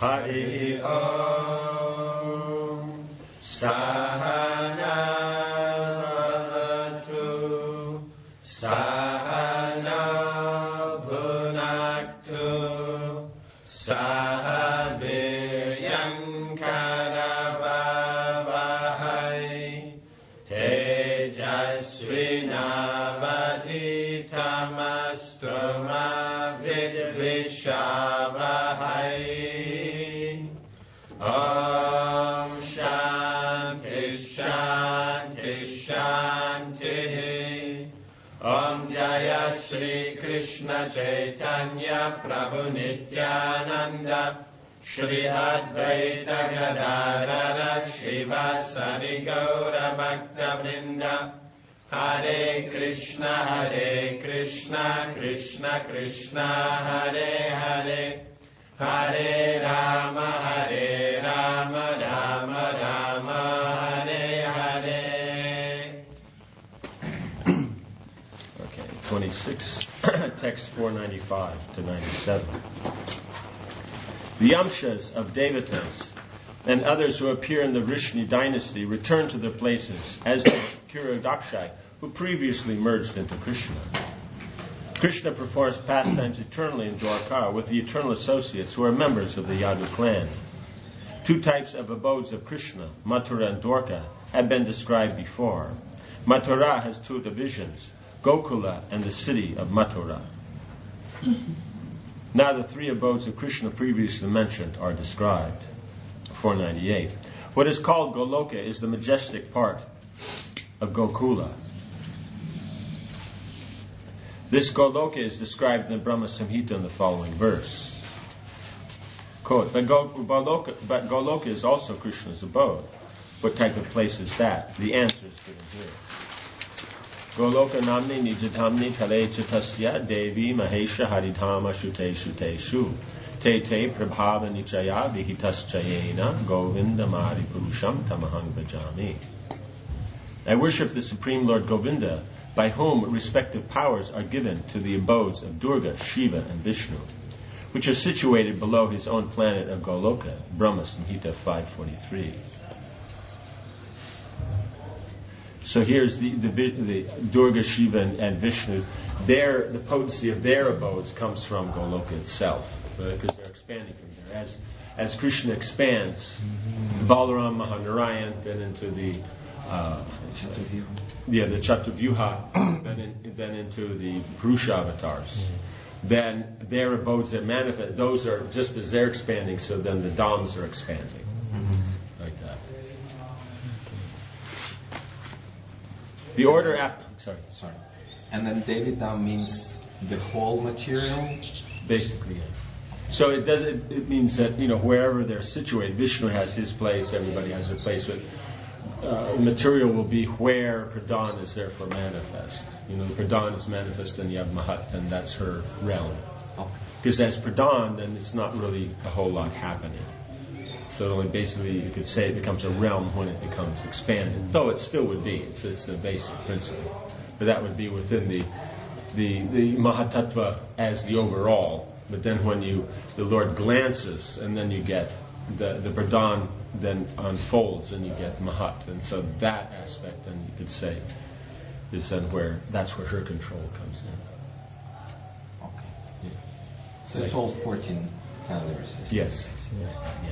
Hari Om Sahana Bhavatu Sahana Bhunaktu Saha Viryam Karavavahai Tejasvinavaditamastruma Vidvishavahai. Om Shanti Shanti Shanti. Om Jaya Shri Krishna Chaitanya Prabhu Nityananda Shri Advaita Gadadhara Shivasari Gaura Bhakta Vrinda. Hare Krishna Krishna Krishna Hare Hare Hare Rama Rama Rama Hare Hare. Okay, 26, text 495 to 97. The Yamshas of Devatas and others who appear in the Vrishni dynasty return to their places, as did Kirodakshai, who previously merged into Krishna. Krishna performs pastimes eternally in Dwarka with the eternal associates who are members of the Yadu clan. Two types of abodes of Krishna, Mathura and Dwarka, have been described before. Mathura has two divisions, Gokula and the city of Mathura. Now the three abodes of Krishna previously mentioned are described. 498. What is called Goloka is the majestic part of Gokula. This Goloka is described in the Brahma Samhita in the following verse. Quote, but Goloka is also Krishna's abode. What type of place is that? The answer is given here. Goloka namni nijadhamni tale chatasya devi mahesha haridhama shute shute shu. Te te prabhava nichaya vihitaschayena govinda mari purusham tamahang bhajami. I worship the Supreme Lord Govinda, by whom respective powers are given to the abodes of Durga, Shiva, and Vishnu, which are situated below his own planet of Goloka, Brahma Samhita 543. So here's the Durga, Shiva, and Vishnu. The potency of their abodes comes from Goloka itself, because they're expanding from there. As Krishna expands, Balaram, Mahanarayan, then into the Chatuvyuha, then into the Purusha avatars. Then their abodes that manifest, those are just as they're expanding, so then the Dhams are expanding. Like that. The order after... Sorry. And then Devidam means the whole material? Basically, yeah. So it means that, wherever they're situated, Vishnu has his place, everybody has their place, but material will be where Pradhan is therefore manifest. The Pradhan is manifest, then you have Mahat, and that's her realm. Because as Pradhan, then it's not really a whole lot happening. So it only basically, you could say it becomes a realm when it becomes expanded. Though it still would be. It's the basic principle. But that would be within the Mahatattva as the overall. But then when the Lord glances, and then you get the Pradhan then unfolds, and you get Mahat. And so that aspect, then you could say, is then that's where her control comes in. Okay. Yeah. So it's all 14 calendars. Yes. Yeah.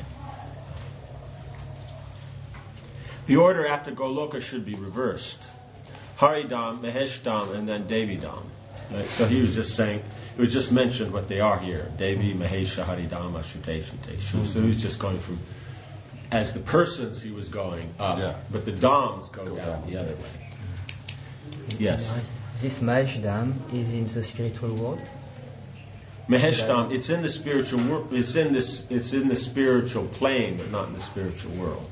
The order after Goloka should be reversed. Haridam, Maheshdam, and then Devidam. Right? So he was just saying, it was just mentioned what they are here. Devi, Mahesha, Haridam, Ashute, Shute, Shu. So he was just going from, as the persons he was going up, but the Dhams go down the other way. Yes. This Maheshdam is in the spiritual world? Maheshdam, it's in the spiritual world. It's in the spiritual plane, but not in the spiritual world.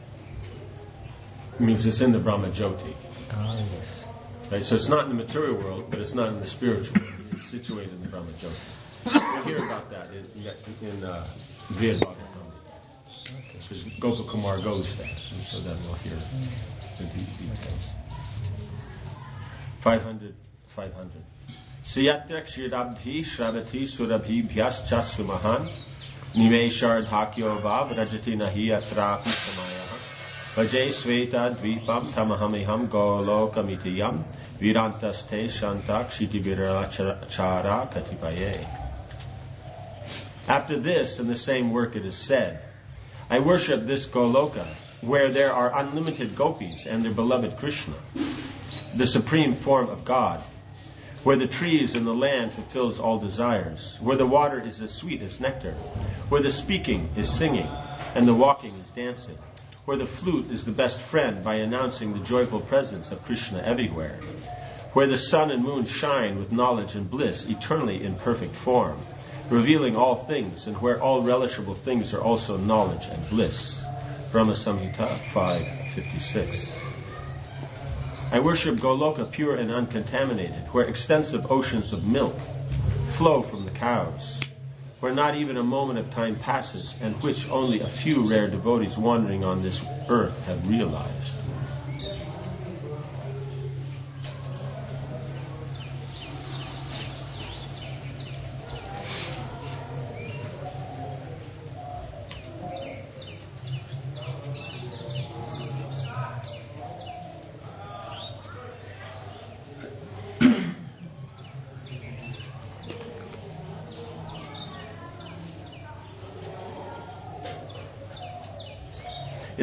It means it's in the Brahma Jyoti. Yes. Right, so it's not in the material world, but it's not in the spiritual world. It's situated in the Brahma Jyoti. We'll hear about that in Ved Bhagavatam. Because Gopal Kumar goes there, and so then we'll hear the details. 500. Siyatrak Shirabdhi Shravati Surabhi Bhyas Chasumahan Nime Shardhakyo Vav Rajati Nahi Atrapi Samaya Vajay Sveta Dvipam Tamahamiham Golokamitiyam Virantaste Shantak Shitivirachara Katipaye. After this, in the same work it is said, I worship this Goloka, where there are unlimited gopis and their beloved Krishna, the supreme form of God, where the trees and the land fulfills all desires, where the water is as sweet as nectar, where the speaking is singing, and the walking is dancing, where the flute is the best friend by announcing the joyful presence of Krishna everywhere, where the sun and moon shine with knowledge and bliss eternally in perfect form, revealing all things, and where all relishable things are also knowledge and bliss. Brahma Samhita 5:56. I worship Goloka pure and uncontaminated, where extensive oceans of milk flow from the cows, where not even a moment of time passes, and which only a few rare devotees wandering on this earth have realized. In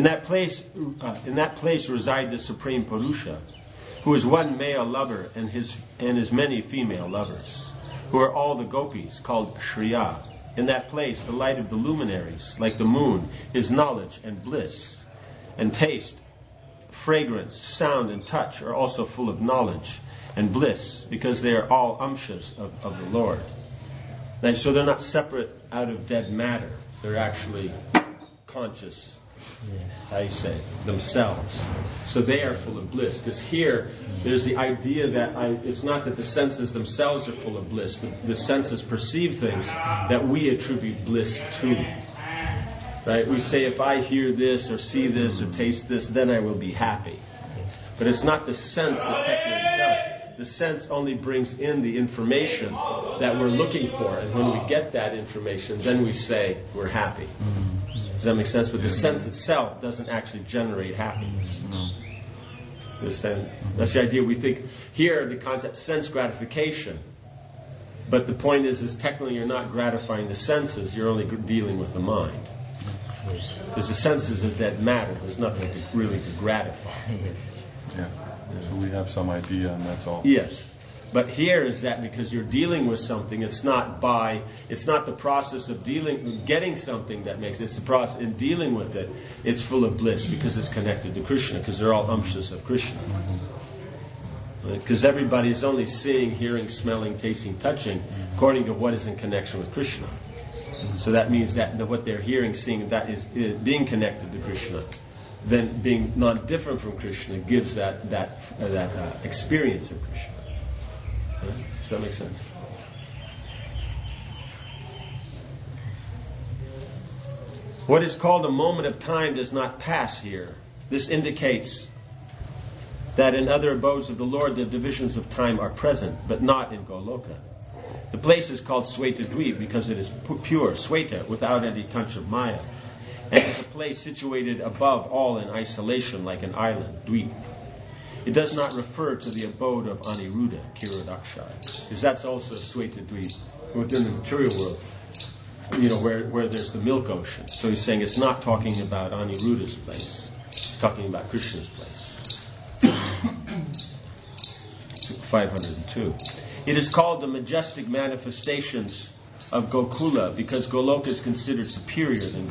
that place reside the Supreme Purusha, who is one male lover and his many female lovers, who are all the gopis, called Shriya. In that place the light of the luminaries, like the moon, is knowledge and bliss, and taste, fragrance, sound, and touch are also full of knowledge and bliss, because they are all amshas of the Lord. So they're not separate out of dead matter. They're actually conscious. How you say, themselves. So they are full of bliss. Because here, there's the idea that it's not that the senses themselves are full of bliss. The senses perceive things that we attribute bliss to. Right? We say, if I hear this or see this or taste this, then I will be happy. But it's not the sense that technically does. The sense only brings in the information that we're looking for. And when we get that information, then we say we're happy. Does that make sense? But the sense itself doesn't actually generate happiness. Understand? That's the idea. We think here the concept sense gratification. But the point is technically you're not gratifying the senses. You're only dealing with the mind. Because the senses are dead matter. There's nothing really to gratify. Yeah. So we have some idea, and that's all. Yes. But here is that because you're dealing with something, it's not the process of getting something that makes it. It's the process in dealing with it. It's full of bliss because it's connected to Krishna, because they're all amshas of Krishna. Because everybody is only seeing, hearing, smelling, tasting, touching according to what is in connection with Krishna. So that means that what they're hearing, seeing, that is being connected to Krishna. Then being non-different from Krishna gives that experience of Krishna. Does that make sense? What is called a moment of time does not pass here. This indicates that in other abodes of the Lord the divisions of time are present, but not in Goloka. The place is called Sweta Dweep because it is pure, Sweta, without any touch of Maya, and is a place situated above all in isolation like an island, Dweep. It does not refer to the abode of Aniruddha, Kirodakshai, because that's also Sweta Dweep within the material world, where there's the milk ocean. So he's saying it's not talking about Aniruddha's place. It's talking about Krishna's place. 502. It is called the majestic manifestations of Gokula because Goloka is considered superior than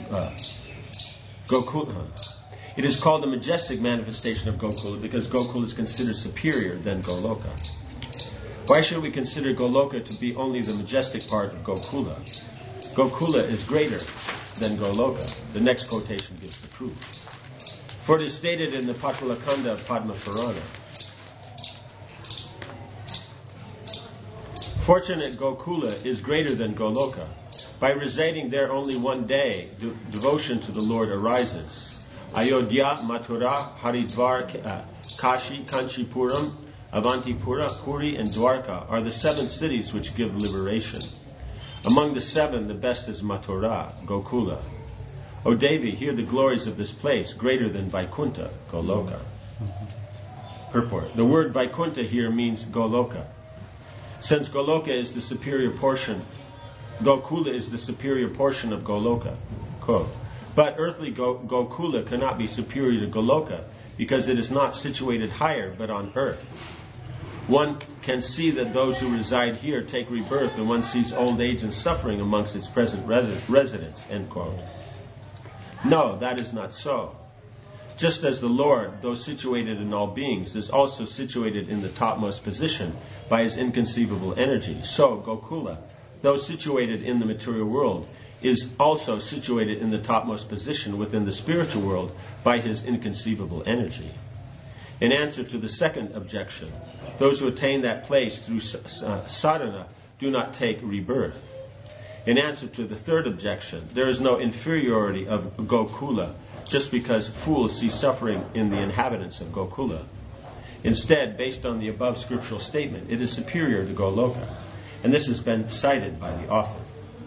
Gokula. It is called the majestic manifestation of Gokula because Gokula is considered superior than Goloka. Why should we consider Goloka to be only the majestic part of Gokula? Gokula is greater than Goloka. The next quotation gives the proof. For it is stated in the Patalakanda of Padma Purana, fortunate Gokula is greater than Goloka. By residing there only one day, devotion to the Lord arises. Ayodhya, Mathura, Haridwar, Kashi, Kanchipuram, Avantipura, Puri, and Dwarka are the 7 cities which give liberation. Among the 7, the best is Mathura, Gokula. O Devi, hear the glories of this place, greater than Vaikuntha, Goloka. Purport. The word Vaikuntha here means Goloka. Since Goloka is the superior portion, Gokula is the superior portion of Goloka. Quote. But earthly Gokula cannot be superior to Goloka because it is not situated higher but on earth. One can see that those who reside here take rebirth, and one sees old age and suffering amongst its present residents. End quote. No, that is not so. Just as the Lord, though situated in all beings, is also situated in the topmost position by his inconceivable energy, so Gokula, though situated in the material world, is also situated in the topmost position within the spiritual world by his inconceivable energy. In answer to the second objection, those who attain that place through sadhana do not take rebirth. In answer to the third objection, there is no inferiority of Gokula just because fools see suffering in the inhabitants of Gokula. Instead, based on the above scriptural statement, it is superior to Goloka, and this has been cited by the author.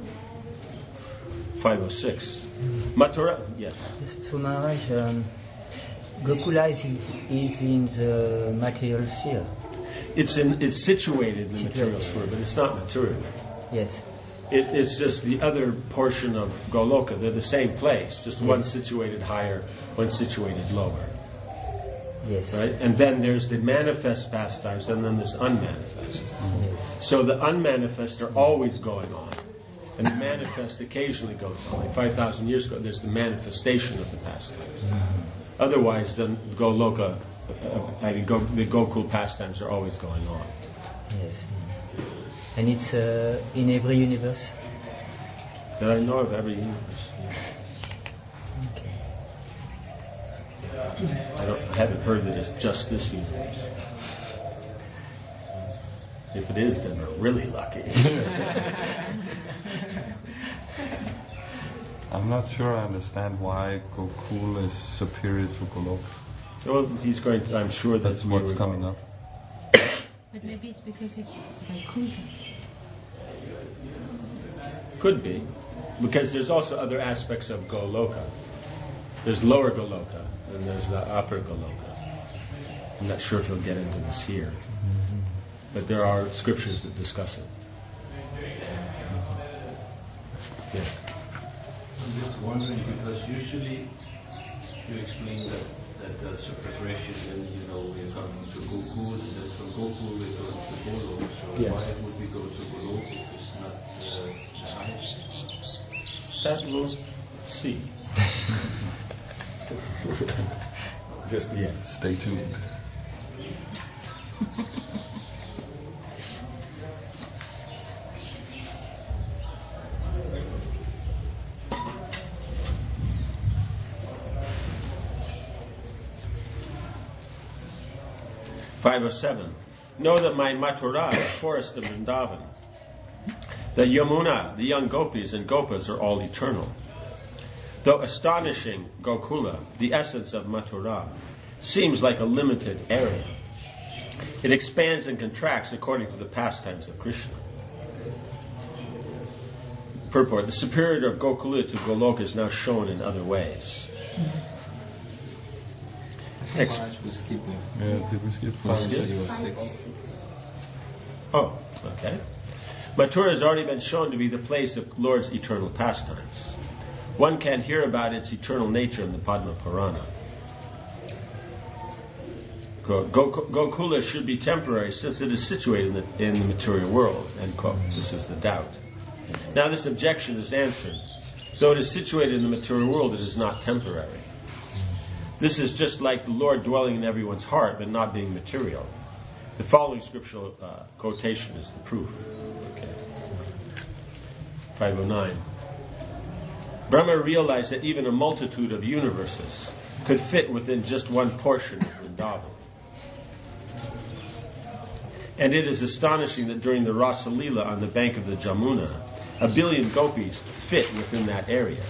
506. Mathura, yes. So Maharaj, Gokula is in the material sphere. It's situated in the material sphere, but it's not material. Yes. It's just the other portion of Goloka. They're the same place, just one situated higher, one situated lower. Yes. Right? And then there's the manifest pastimes, and then there's unmanifest. Yes. So the unmanifest are always going on, and the manifest occasionally goes on. Like 5,000 years ago, there's the manifestation of the pastimes. Otherwise, then Goloka, the Gokul pastimes are always going on. Yes. And it's in every universe? That I know of every universe. Okay. I haven't heard that it's just this universe. If it is, then we're really lucky. I'm not sure I understand why Gokul is superior to Goloka. Well, he's going to, I'm sure That's what's coming up. But maybe it's because it's Vaikuntha. Could be, because there's also other aspects of Goloka. There's lower Goloka, and there's the upper Goloka. I'm not sure if we'll get into this here, but there are scriptures that discuss it. Yes. I'm just wondering, because usually you explain that that's a progression, and we're coming to Gokul, and then from Gokul we're going to Golok. So Yes. why would we go to Golok if it's not the highest? That we'll see. Just yes. Stay tuned. Know that my Mathura, the forest of Vrindavan, the Yamuna, the young gopis and gopas are all eternal. Though astonishing Gokula, the essence of Mathura, seems like a limited area, it expands and contracts according to the pastimes of Krishna. Purport: the superiority of Gokula to Goloka is now shown in other ways. I think Maharaj we skipped there. Yeah, did we skip We skipped? 506. Oh, okay. Mathura has already been shown to be the place of Lord's eternal pastimes. One can hear about its eternal nature in the Padma Purana. Gokula should be temporary since it is situated in the material world. End quote. This is the doubt. Now this objection is answered. Though it is situated in the material world, it is not temporary. This is just like the Lord dwelling in everyone's heart, but not being material. The following scriptural quotation is the proof. Okay. 509. Brahma realized that even a multitude of universes could fit within just one portion of Vrindavan. And it is astonishing that during the Rasa Leela on the bank of the Jamuna, 1 billion gopis fit within that area.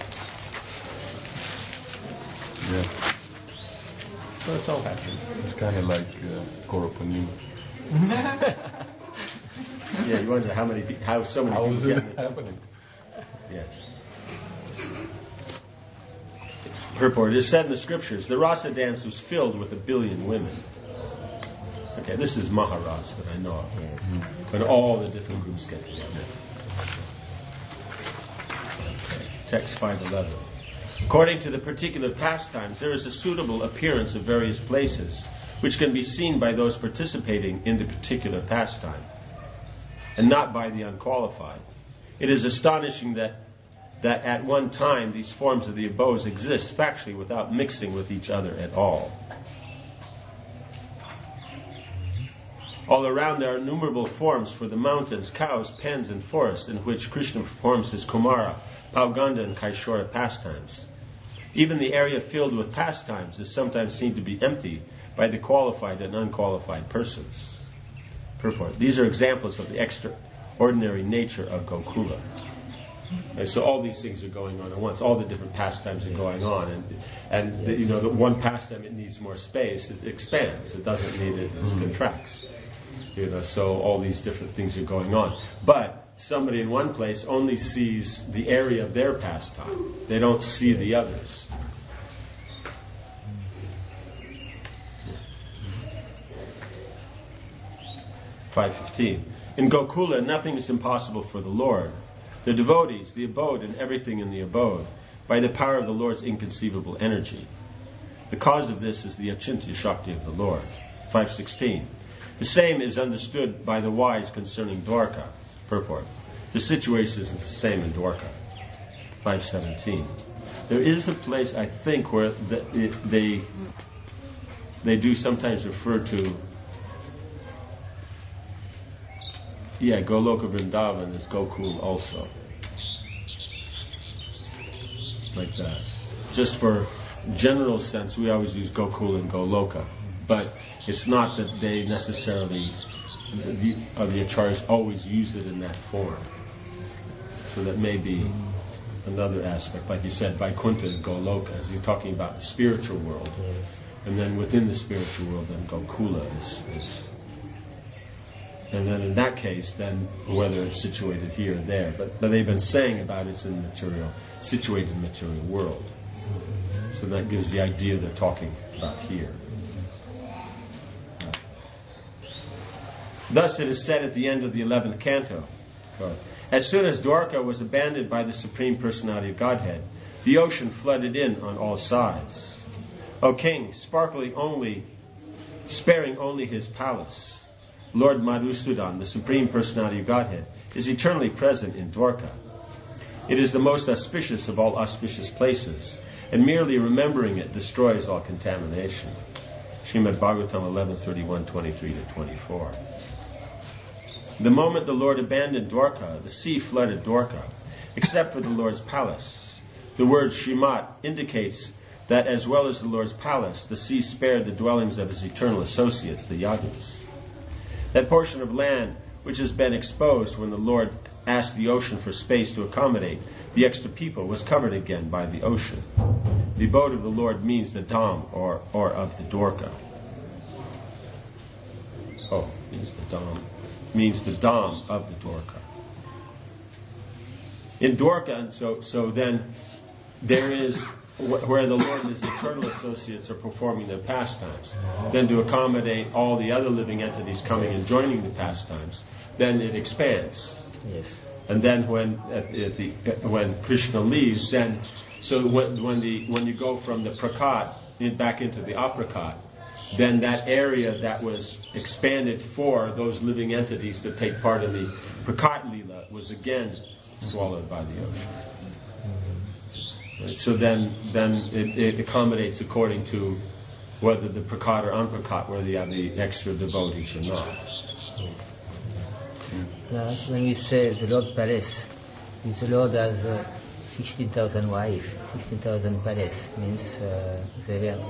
Yeah, So it's all happening. it's kind of like Goropanyu. Yeah, you wonder how so many How people is it get it. happening? Yes. Purport. It is said in the scriptures, the rasa dance was filled with 1 billion women. Okay, this is Maharas that I know of. Yes. When all the different groups get together. Okay, text 511. According to the particular pastimes, there is a suitable appearance of various places, which can be seen by those participating in the particular pastime, and not by the unqualified. It is astonishing that at one time these forms of the abodes exist factually without mixing with each other at all. All around there are innumerable forms for the mountains, cows, pens, and forests in which Krishna performs his Kumara, Pauganda, and Kaishora pastimes. Even the area filled with pastimes is sometimes seen to be empty by the qualified and unqualified persons. Purport. These are examples of the extraordinary nature of Gokula. And so all these things are going on at once. All the different pastimes are going on, and the one pastime, it needs more space. It expands. It doesn't need it. It contracts. So all these different things are going on. But somebody in one place only sees the area of their pastime. They don't see the others. (515) In Gokula, nothing is impossible for the Lord. The devotees, the abode, and everything in the abode, by the power of the Lord's inconceivable energy. The cause of this is the Achintya Shakti of the Lord. 516. The same is understood by the wise concerning Dwarka. Purport. The situation is the same in Dwarka. 517. There is a place, I think, where they do sometimes refer to, Goloka Vrindavan is Gokul also. Like that. Just for general sense, we always use Gokul and Goloka. But it's not that they necessarily, the acharyas always use it in that form. So that may be another aspect. Like you said, Vaikuntha is Goloka, as you're talking about the spiritual world. Yes. And then within the spiritual world, then Gokula is. And then in that case, then whether it's situated here or there. But they've been saying about it's in the situated material world. So that gives the idea they're talking about here. Thus it is said at the end of the 11th canto, as soon as Dwarka was abandoned by the Supreme Personality of Godhead, the ocean flooded in on all sides. O King, sparing only his palace, Lord Madhusudan, the Supreme Personality of Godhead, is eternally present in Dwarka. It is the most auspicious of all auspicious places, and merely remembering it destroys all contamination. Srimad Bhagavatam 11:31, 23-24. The moment the Lord abandoned Dwarka, the sea flooded Dwarka, except for the Lord's palace. The word Srimat indicates that as well as the Lord's palace, the sea spared the dwellings of his eternal associates, the Yadus. That portion of land which has been exposed when the Lord asked the ocean for space to accommodate the extra people was covered again by the ocean. The abode of the Lord means the Dham, or of the Dwarka. Means the Dham of the Dwarka. In Dwarka, so then there is where the Lord and his eternal associates are performing their pastimes. Then to accommodate all the other living entities coming and joining the pastimes, then it expands. Yes. And then when Krishna leaves, then so when you go from the prakat back into the aprakat, then that area that was expanded for those living entities to take part in the prakat lila was again swallowed by the ocean. Right? So then it accommodates according to whether the prakat or unprakat, whether you have the extra devotees or not. Plus, when we say the Lord Palace, the Lord has 16,000 wives, 16,000 palace, means they were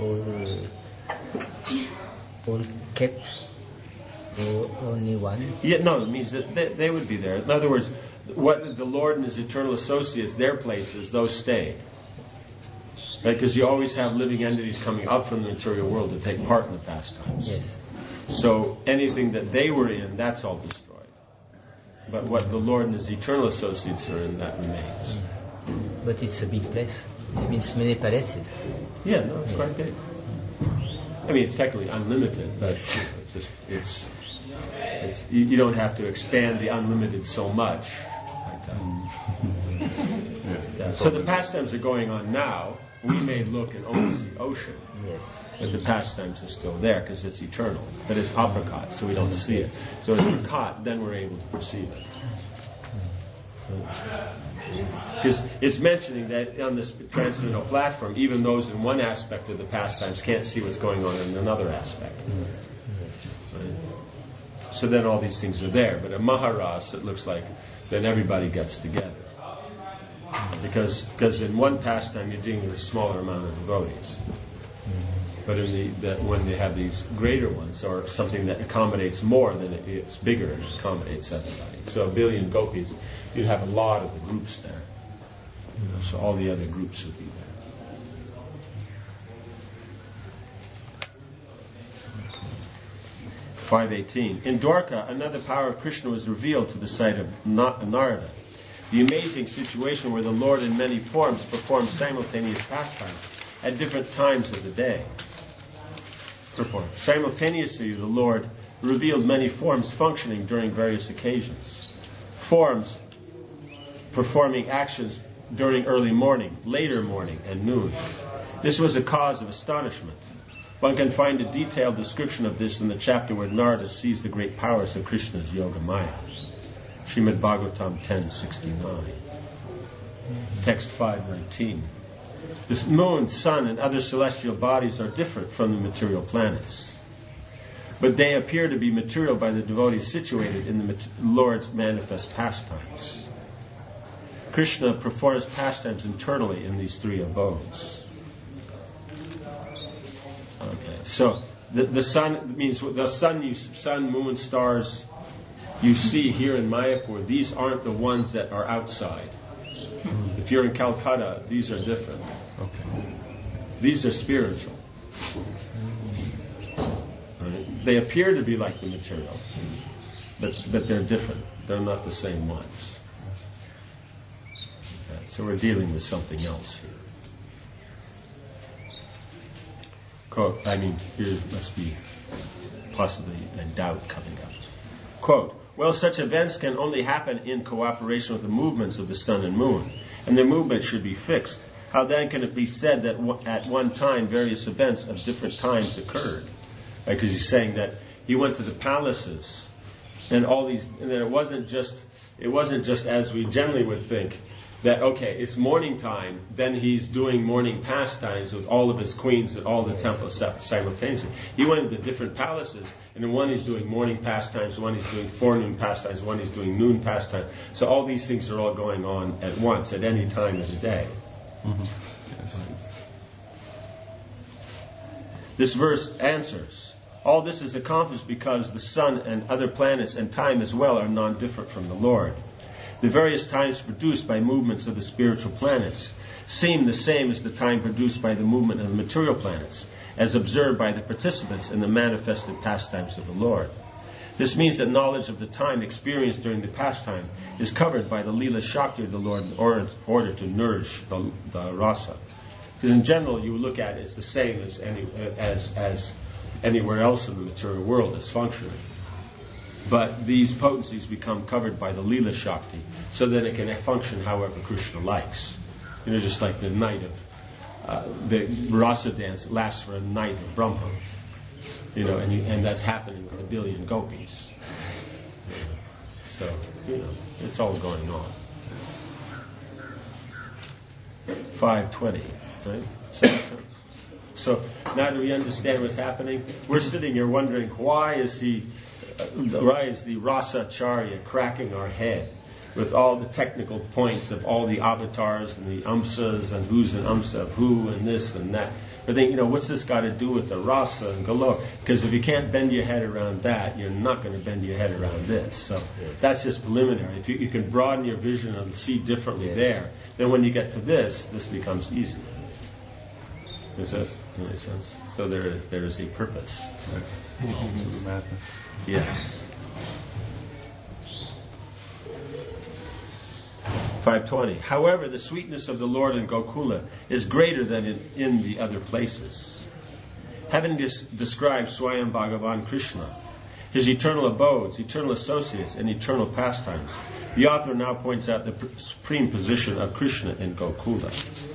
all kept, or only one? Yeah, no, it means that they would be there. In other words, what the Lord and his eternal associates, their places, those stayed. Right? Because you always have living entities coming up from the material world to take part in the pastimes. Yes. So anything that they were in, that's all destroyed. but what the Lord and His eternal associates are in, that remains. But it's a big place. It means many palaces. Yeah, no, it's quite big. I mean, it's technically unlimited, but Yes. it's you don't have to expand the unlimited so much. Like that. Yeah. So the pastimes are going on now. We may look and only see ocean, Yes. but the pastimes are still there because it's eternal. But it's apricot, so we don't see it. So if we're caught, then we're able to perceive it. Because it's mentioning that on this transcendental platform, even those in one aspect of the pastimes can't see what's going on in another aspect. Right? So then all these things are there. But at Maharas, it looks like then everybody gets together. Because in one pastime you're dealing with a smaller amount of devotees. But in when they have these greater ones, or something that accommodates more, then it's bigger and accommodates everybody. So 1 billion gopis, you'd have a lot of the groups there. So all the other groups would be there. .518. In Dwarka, another power of Krishna was revealed to the sight of Narada. The amazing situation where the Lord in many forms performs simultaneous pastimes at different times of the day. Purport. Simultaneously, the Lord revealed many forms functioning during various occasions. Forms performing actions during early morning, later morning, and noon. This was a cause of astonishment. One can find a detailed description of this in the chapter where Narada sees the great powers of Krishna's Yoga Maya. Srimad Bhagavatam 10:69. Text 5:19. The moon, sun, and other celestial bodies are different from the material planets. But they appear to be material by the devotees situated in the Lord's manifest pastimes. Krishna performs pastimes internally in these three abodes. Okay, so the sun means the sun, moon, stars you see here in Mayapur. These aren't the ones that are outside. If you're in Calcutta, these are different. Okay. These are spiritual. Right? They appear to be like the material, but they're different. They're not the same ones. Okay, so we're dealing with something else here. Quote, here must be possibly a doubt coming up. Quote, well, such events can only happen in cooperation with the movements of the sun and moon, and their movement should be fixed. How then can it be said that at one time various events of different times occurred? Because he's saying that he went to the palaces, and all these, and that it wasn't just as we generally would think, that, okay, it's morning time, then he's doing morning pastimes with all of his queens at all the temples simultaneously. He went to the different palaces, and in one he's doing morning pastimes, one he's doing forenoon pastimes, one he's doing noon pastimes. So all these things are all going on at once, at any time of the day. Mm-hmm. Yes. This verse answers, all this is accomplished because the sun and other planets and time as well are non-different from the Lord. The various times produced by movements of the spiritual planets seem the same as the time produced by the movement of the material planets, as observed by the participants in the manifested pastimes of the Lord. This means that knowledge of the time experienced during the pastime is covered by the Leela Shakti of the Lord in order to nourish the rasa. Because in general, you look at it, it's the same as anywhere else in the material world is functioning. But these potencies become covered by the Leela Shakti, so that it can function however Krishna likes. Just like the night of the rasa dance lasts for a night of Brahma. And that's happening with 1 billion gopis. So, it's all going on. 5:20, right? So now do we understand what's happening? We're sitting here wondering, why is the Rasa Acharya cracking our head with all the technical points of all the avatars and the amsas and who's an amsa of who and this and that. But then, what's this got to do with the rasa and galore? Because if you can't bend your head around that, you're not going to bend your head around this. So that's just preliminary. If you can broaden your vision and see differently there, then when you get to this becomes easy. Does that make sense? So there is a purpose to all this. Madness. Yes. 520. However, the sweetness of the Lord in Gokula is greater than in the other places. Having described Swayam Bhagavan Krishna, his eternal abodes, eternal associates, and eternal pastimes, the author now points out the supreme position of Krishna in Gokula.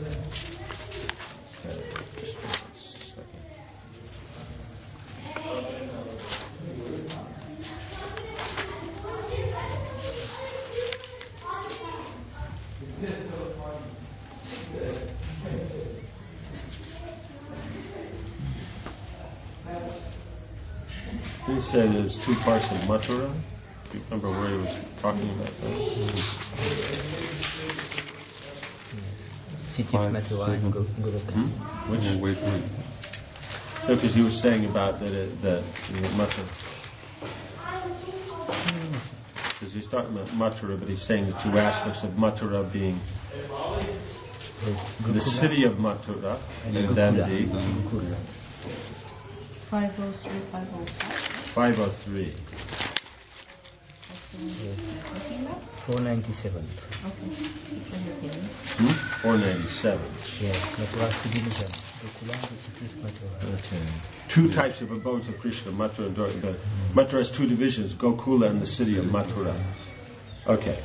He said there's two parts of Mathura. Do you remember where he was talking about that? City of Mathura and Goloka. Which? Wait. No, because he was saying about that Mathura. Because he's talking about Mathura, but he's saying the two aspects of Mathura being the city of Mathura and then the 503, 505. 503. That's the one you're talking about? 497. Okay. 497. Yes, Mathura subdivision. Gokula, the city of Mathura. Okay. Two types of abodes of Krishna, Mathura and Dwarka. Mathura has two divisions, Gokula and the city of Mathura. Okay.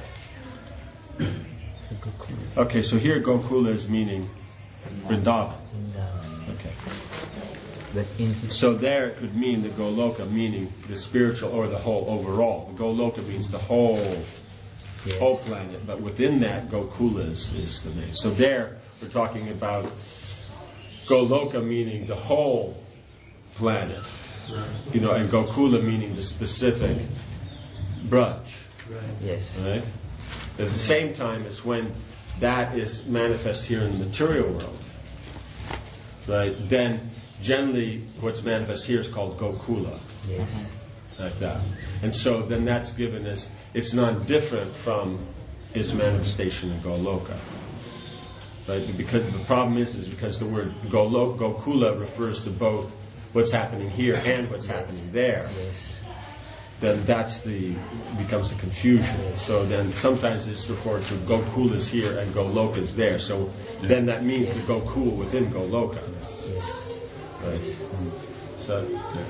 Okay, so here Gokula is meaning Vrindavan. Okay. But in So there it could mean the Goloka, meaning the spiritual or the whole overall. The Goloka means the whole planet, but within that Gokula is the name. So there we're talking about Goloka meaning the whole planet, and Gokula meaning the specific Braj. Yes. Right? At the same time as when that is manifest here in the material world, right? Then generally what's manifest here is called Gokula. Yes. Like that. And so then that's given as, it's not different from his manifestation in Goloka. Right? Because the problem is because the word Gokula refers to both what's happening here and what's happening there. Yes. Then becomes a confusion. So then sometimes it's referred to Gokula's here and Goloka's there. So then that means the Gokula within Goloka. Yes. Right. So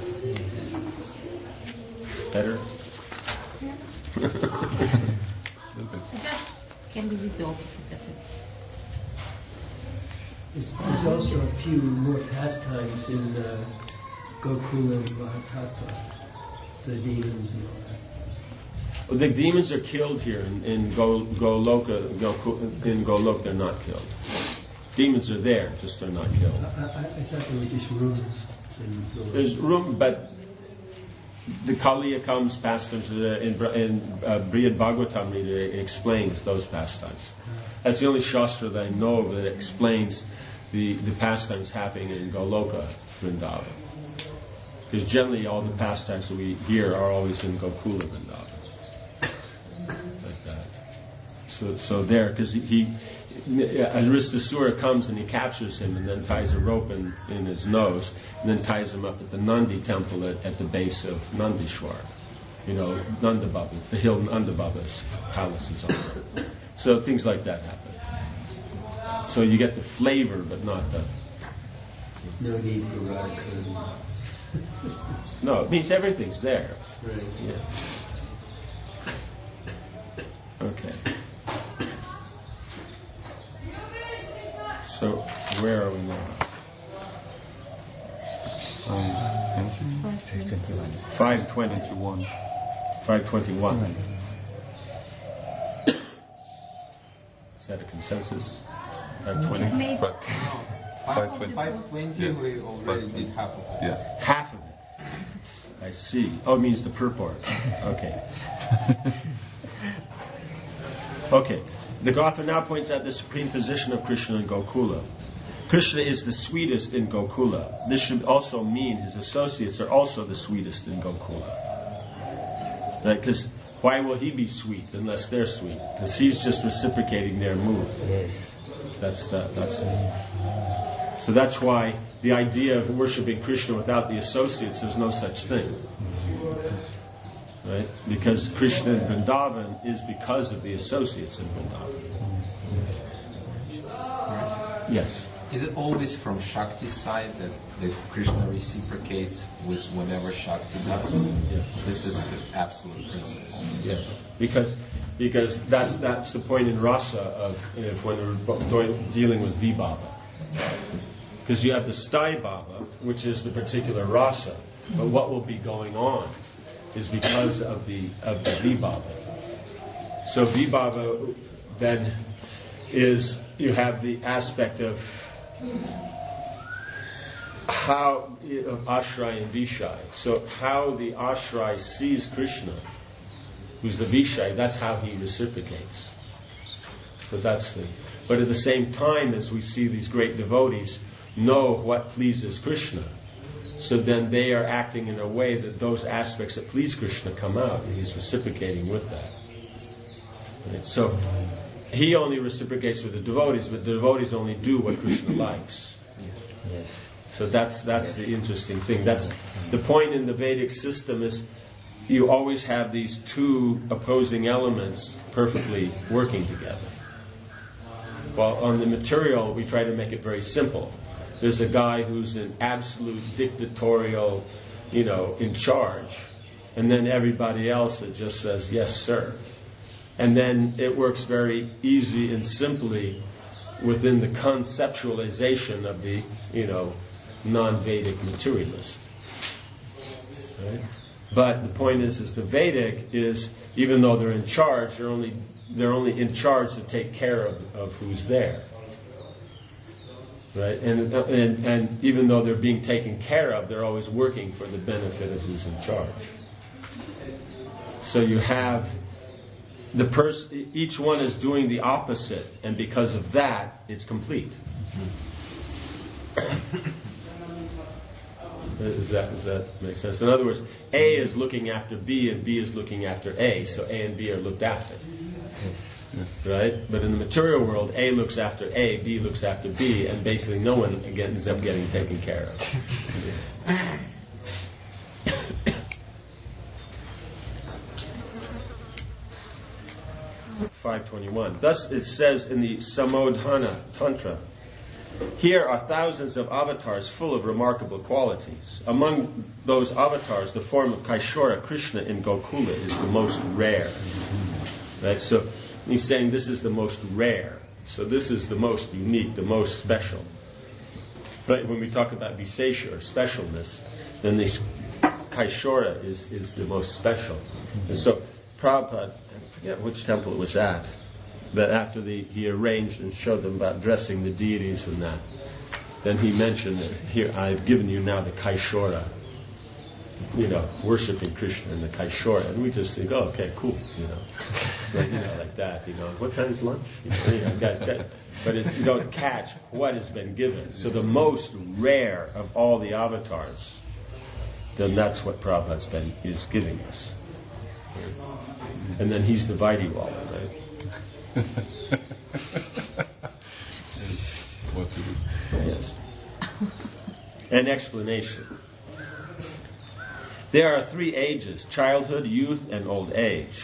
better? It just can be used the opposite of it. There's also a few more pastimes in Gokula and Mahatma, the demons and all that. Well, the demons are killed here in Goloka. In Goloka, they're not killed. Demons are there, just they're not killed. I thought they were just rumors. There's room, but the Kaliya comes pastimes in Brihad Bhagavatam it explains those pastimes. That's the only shastra that I know of that explains the pastimes happening in Goloka, Vrindavan. Because generally all the pastimes that we hear are always in Gokula, Vrindavan. Like that. So there, because Aristasura comes and he captures him and then ties a rope in his nose and then ties him up at the Nandi temple at the base of Nandishwar. Nandababa, the hill Nandababa's palace is on it. So things like that happen. So you get the flavor, but not the... No need for Radha. No, it means everything's there. Right. Yeah. Okay. So, where are we now? 521. 521. 521. Is that a consensus? 520? Maybe. 520, we already did half of it. Yeah. Half of it. I see. Oh, it means the purport. Okay. Okay. The author now points out the supreme position of Krishna in Gokula. Krishna is the sweetest in Gokula. This should also mean his associates are also the sweetest in Gokula. Right? Because why will he be sweet unless they're sweet? Because he's just reciprocating their mood. Yes. That's it. So that's why the idea of worshiping Krishna without the associates, there's no such thing. Right? Because Krishna in Vrindavan is because of the associates in Vrindavan. Yes. Is it always from Shakti's side that the Krishna reciprocates with whatever Shakti does? Yes. This is the absolute principle. Yes. Because that's the point in rasa of when we're dealing with vibhava. Because you have the sthai bhava, which is the particular rasa, but what will be going on is because of the vibhava. So vibhava then is, you have the aspect of how of ashray and vishai. So how the ashray sees Krishna, who's the vishai, that's how he reciprocates. So that's the. But at the same time, as we see these great devotees know what pleases Krishna, so then they are acting in a way that those aspects that please Krishna come out, and he's reciprocating with that. Right? So he only reciprocates with the devotees, but the devotees only do what Krishna likes. Yes. So that's the interesting thing. That's the point in the Vedic system, is you always have these two opposing elements perfectly working together. While on the material, we try to make it very simple. There's a guy who's an absolute dictatorial, in charge, and then everybody else that just says, yes, sir. And then it works very easy and simply within the conceptualization of the, non-Vedic materialist. Right? But the point is the Vedic is, even though they're in charge, they're only in charge to take care of who's there. Right? And even though they're being taken care of, they're always working for the benefit of who's in charge. So you have each one is doing the opposite, and because of that, it's complete. Does that make sense? In other words, A is looking after B, and B is looking after A, so A and B are looked after. Yes. Right? But in the material world, A looks after A, B looks after B, and basically no one ends up getting taken care of. 521. Thus it says in the Samodhana Tantra, here are thousands of avatars full of remarkable qualities. Among those avatars, the form of Kaishora Krishna in Gokula is the most rare. Right? So he's saying this is the most rare. So this is the most unique, the most special. Right? When we talk about Visesha or specialness, then this Kaishora is the most special. And so Prabhupada, I forget which temple it was at, but after he arranged and showed them about dressing the deities and that, then he mentioned that here, I've given you now the Kaishora, worshiping Krishna in the Kaishora. And we just think, oh, okay, cool, like that, what time's lunch? Guys. But you don't catch what has been given. So the most rare of all the avatars, then that's what Prabhupada is giving us. And then he's the Vaidhiwala, right? What to do? Yes. An explanation. There are 3 ages: childhood, youth, and old age.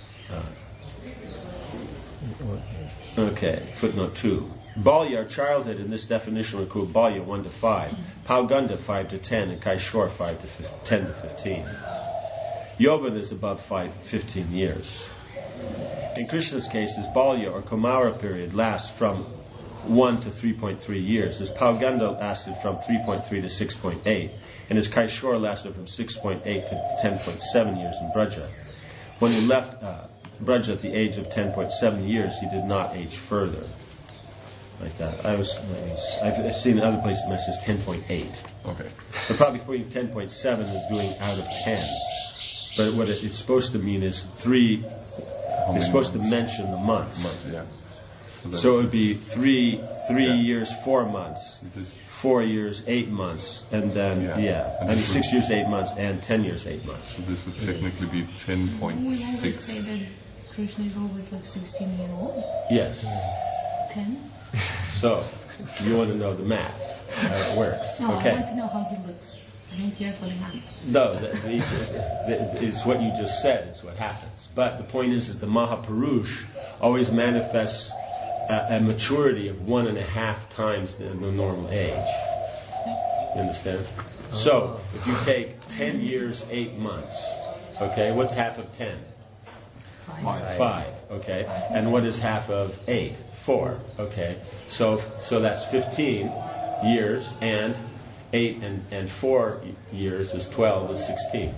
Okay, footnote 2. Balya, childhood, in this definition we call Balya 1 to 5, Pauganda 5 to 10, and Kaishor 5 to 10 to 15. Yovana is above 15 years. In Krishna's case, his Balya or Kaumara period lasts from 1 to 3.3 years. His Pauganda lasted from 3.3 to 6.8, and his Kaishor lasted from 6.8 to 10.7 years in Braja. When he left Braja at the age of 10.7 years, he did not age further. Like that. I've seen other places it mentions 10.8. Okay. But probably putting 10.7 is doing out of 10. But what it's supposed to mean is 3. It's supposed to mention the months. Yeah. So it would be 3 years, 4 months, 4 years, 8 months, and then, I mean 6 years, 8 months, and 10 years, 8 months. So this would technically be We always say 10.6. that Krishna is always like 16 years old. Yes. 10? So, you want to know the math, how it works. No, Okay. I want to know how he looks. I don't care for the math. No, it's what you just said is what happens. But the point is the Mahapurush always manifests a maturity of 1.5 times the normal age. You understand? So, if you take 10 years, 8 months, okay, what's half of 10? 5, okay. And what is half of 8? 4, okay. So that's 15 years, and 8 and 4 years is 12, is 16.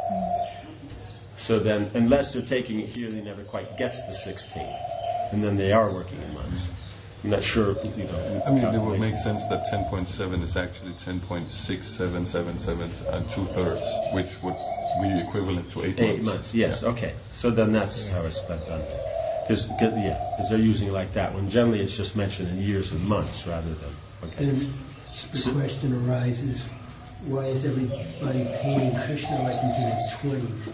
So then, unless they're taking it here, they never quite gets to 16. And then they are working in months. I'm not sure, you know. I mean, it would make sense that 10.7 is actually 10.6777 and 2/3, which would be equivalent to 8 months. 8 months, yes, okay. So then that's how it's been done. Because they're using it like that, when generally it's just mentioned in years and months rather than, okay. Then the question arises, why is everybody painting Krishna like he's in his 20s?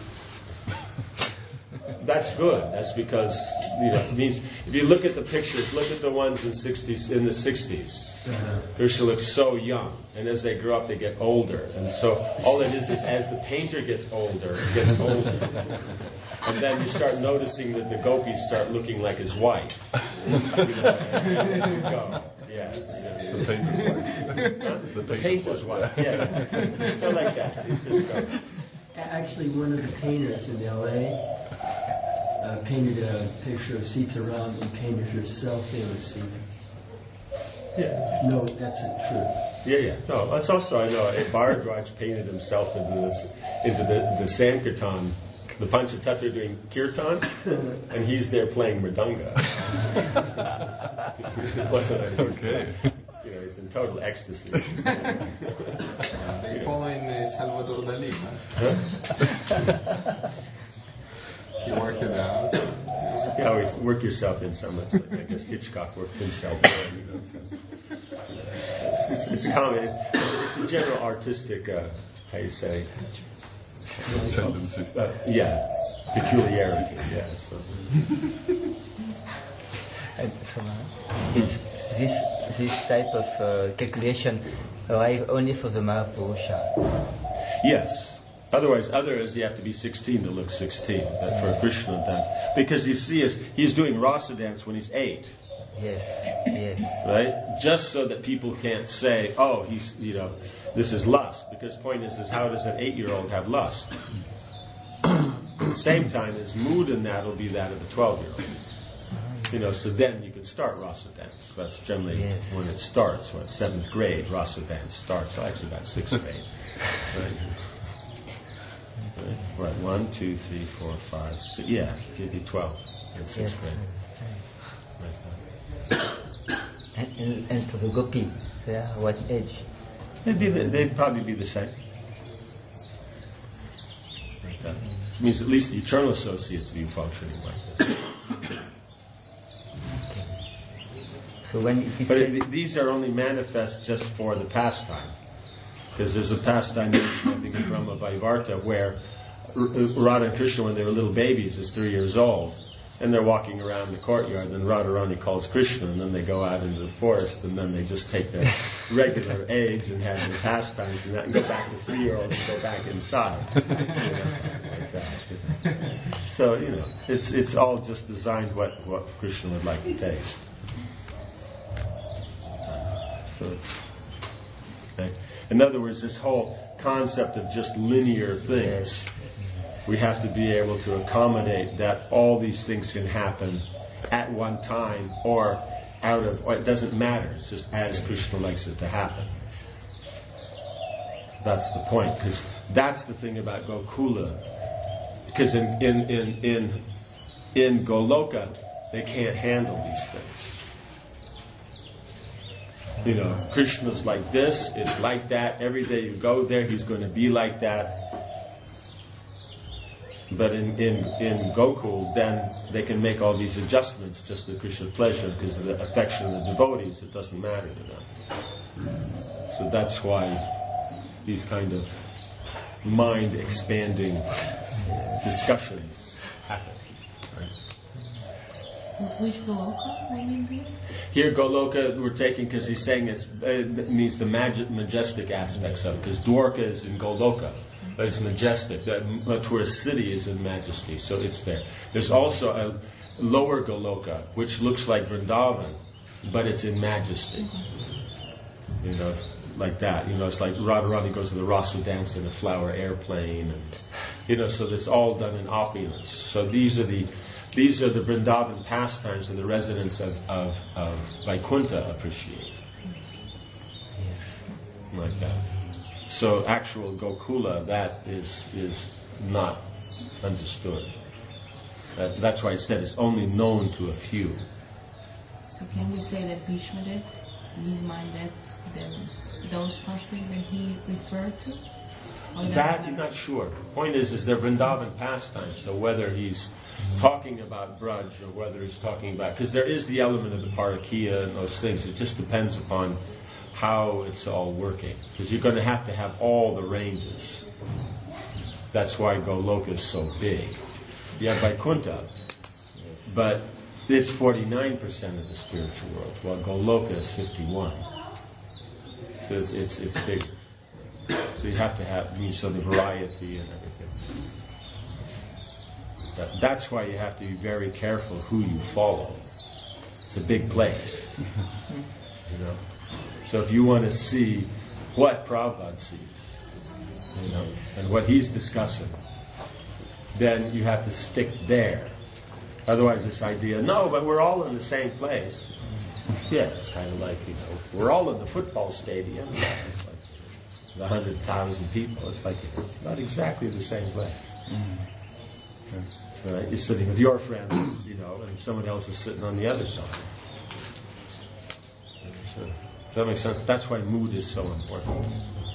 That's good. That's because, you know, it means if you look at the pictures, look at the ones in the 60s. Krishna looks so young, and as they grow up, they get older. And so all it is as the painter gets older, it gets older. And then you start noticing that the gopis start looking like his wife. You know, as you go. Yeah. The painter's wife. The painter's wife, yeah. So like that. It just goes. Actually, one of the painters in L.A. Painted a picture of Sita Ram and painted herself in the Sita. Yeah. No, that's not true. Yeah. No, that's also, I know, Bharadwaj painted himself into the Sankirtan, the Panchatattva doing kirtan, and he's there playing mridanga. Okay. You know, he's in total ecstasy. They follow in Salvador Dali, Huh? He worked it out. You always work yourself in so much. Like, I guess Hitchcock worked himself in. You know, so. It's a common. It's a general artistic. How you say? Tendency. Peculiarity. Yeah. So. And so this type of calculation arrive only for the Mahapurusha. Yes. Otherwise, you have to be 16 to look 16. But for Krishna, then, because you see, he's doing rasa dance when he's 8. Yes. Right? Just so that people can't say, oh, he's, you know, this is lust. Because the point is how does an 8-year-old have lust? At the same time, his mood in that will be that of a 12-year-old. You know, so then you can start rasa dance. That's generally when it starts. When 7th grade, rasa dance starts. Well, actually, about 6th grade. Right, 1, 2, 3, 4, 5, 6. Yeah, it'd be 12 in 6th grade. And for the gopi, what age? They'd probably be the same. Like that. It means at least the eternal associates be functioning like this. So when these are only manifest just for the pastime. Because there's a pastime mentioned, I think, in Brahma Vaivarta, where Radha and Krishna, when they were little babies, is 3 years old, and they're walking around the courtyard, and Radharani calls Krishna, and then they go out into the forest, and then they just take their regular eggs and have their pastimes and that, and go back to 3-year-olds and go back inside. You know, like that. So, you know, it's all just designed what Krishna would like to taste. So it's... Okay. In other words, this whole concept of just linear things, we have to be able to accommodate that all these things can happen at one time or out of, it doesn't matter, it's just as Krishna likes it to happen. That's the point, because that's the thing about Gokula. Because in Goloka, they can't handle these things. You know, Krishna's like this, it's like that. Every day you go there, he's going to be like that. But in Gokul, then they can make all these adjustments just to Krishna's pleasure because of the affection of the devotees. It doesn't matter to them. So that's why these kind of mind-expanding discussions happen. Which Goloka, I mean? Here, Goloka, we're taking because he's saying it means the majestic aspects of it. Because Dwarka is in Goloka, but it's majestic. The tourist city is in majesty, so it's there. There's also lower Goloka, which looks like Vrindavan, but it's in majesty. You know, like that. You know, it's like Radharani goes to the Rasa dance in a flower airplane, and you know, so that's all done in opulence. So these are the Vrindavan pastimes that the residents of Vaikuntha appreciate. Like that. So actual Gokula, that is not understood. That's why it said it's only known to a few. So can we say that Bhishma did, in his mind, that those fasting that he referred to? Or That you're not sure. The point is they're Vrindavan pastimes, so whether he's talking about Braj or whether he's talking about... Because there is the element of the Parakiya and those things. It just depends upon how it's all working. Because you're going to have all the ranges. That's why Goloka is so big. You have Vaikuntha, but it's 49% of the spiritual world, while Goloka is 51%. So it's bigger. So you have to have the variety and everything. That's why you have to be very careful who you follow. It's a big place, you know. So if you want to see what Prabhupada sees, you know, and what he's discussing, then you have to stick there. Otherwise, this idea, no, but we're all in the same place. Yeah, it's kind of like, you know, we're all in the football stadium. It's like 100,000 people. It's like, it's not exactly the same place. Right? You're sitting with your friends, you know, and someone else is sitting on the other side. So, does that make sense? That's why mood is so important.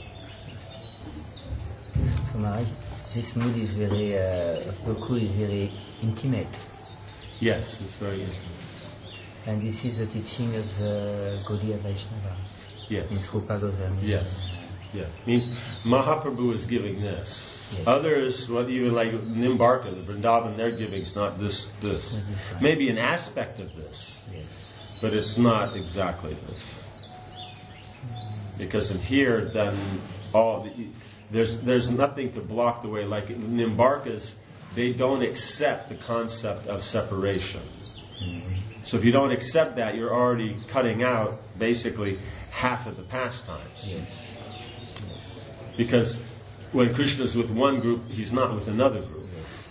So Maharaj, this mood is very, Gokul is very intimate. Yes, it's very intimate. And this is the teaching of the Gaudiya Vaishnava. Yes. In Rupa Goswami. Yes. Yeah. Means Mahaprabhu is giving this. Yes. Others, well, even like Nimbarka, the Vrindavan, they're giving is not this. Maybe an aspect of this. Yes. But it's not exactly this. Because in here, then there's nothing to block the way. Like Nimbarkas, they don't accept the concept of separation. So if you don't accept that, you're already cutting out basically half of the pastimes. Yes. Because when Krishna is with one group, he's not with another group.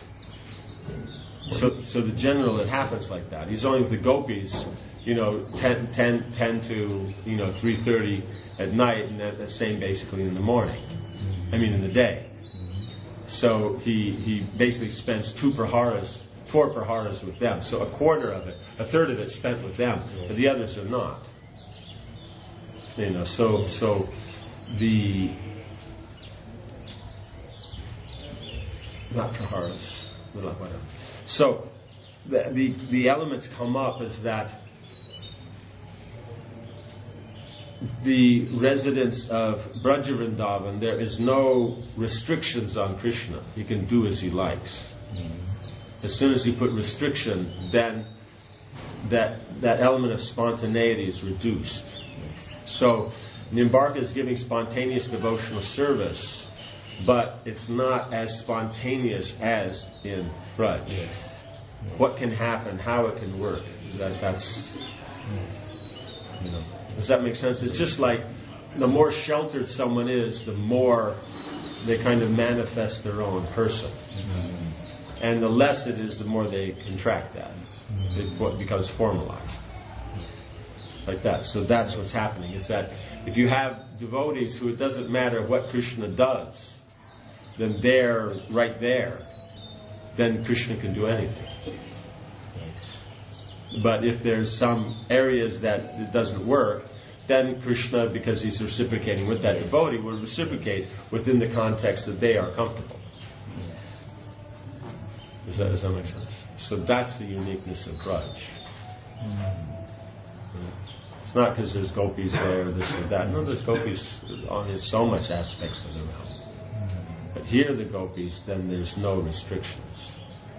So the general, it happens like that. He's only with the gopis, you know, 10 to 3:30 at night, and the same basically in the morning. I mean in the day. So he basically spends 4 praharas with them. So a third of it spent with them, but the others are not. You know, so the not praharas, whatever. So the elements come up is that the residents of Braja Vrindavan, there is no restrictions on Krishna. He can do as he likes. As soon as you put restriction, then that element of spontaneity is reduced. So Nimbarka is giving spontaneous devotional service, but it's not as spontaneous as in Braj. What can happen, how it can work, that's, you know. Does that make sense? It's just like the more sheltered someone is, the more they kind of manifest their own person. And the less it is, the more they contract that. It becomes formalized. Like that. So that's what's happening. Is that if you have devotees who it doesn't matter what Krishna does, then they're right there. Then Krishna can do anything. But if there's some areas that it doesn't work, then Krishna, because he's reciprocating with that devotee, will reciprocate within the context that they are comfortable. Does that make sense? So that's the uniqueness of Braj. It's not because there's gopis there, this and that. No, there's gopis on so much aspects of the realm. But here the gopis, then there's no restrictions.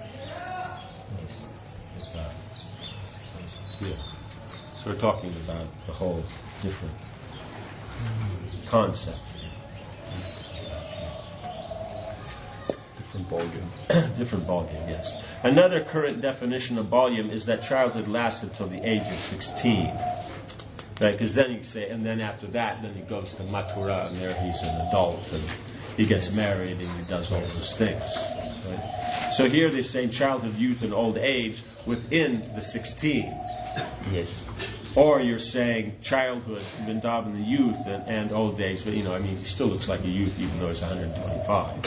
Yeah. So we're talking about a whole different concept. Different ballgame. Different ballgame, yes. Another current definition of balyam is that childhood lasts until the age of 16. Right, because then you say, and then after that, then he goes to Mathura, and there he's an adult, and he gets married, and he does all those things. Right? So here they say childhood, youth, and old age within the 16. Yes. Or you're saying childhood, Vrindavan, the youth, and old age, but he still looks like a youth even though he's 125.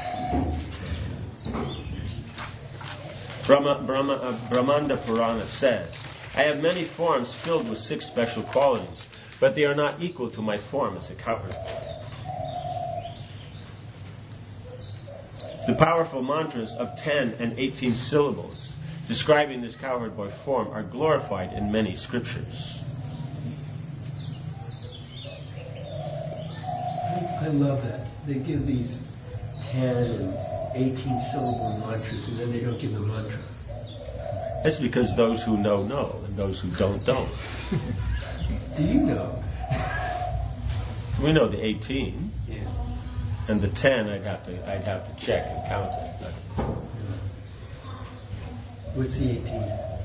Brahmanda Purana says, I have many forms filled with 6 special qualities, but they are not equal to my form as a cowherd. The powerful mantras of 10 and 18 syllables describing this cowherd boy form are glorified in many scriptures. I love that. They give these 10 and 18 syllable mantras, and then they don't give the mantra. That's because those who know, and those who don't. Do you know? We know the 18, Yeah. and the 10 I'd have to check and count it. What's the 18?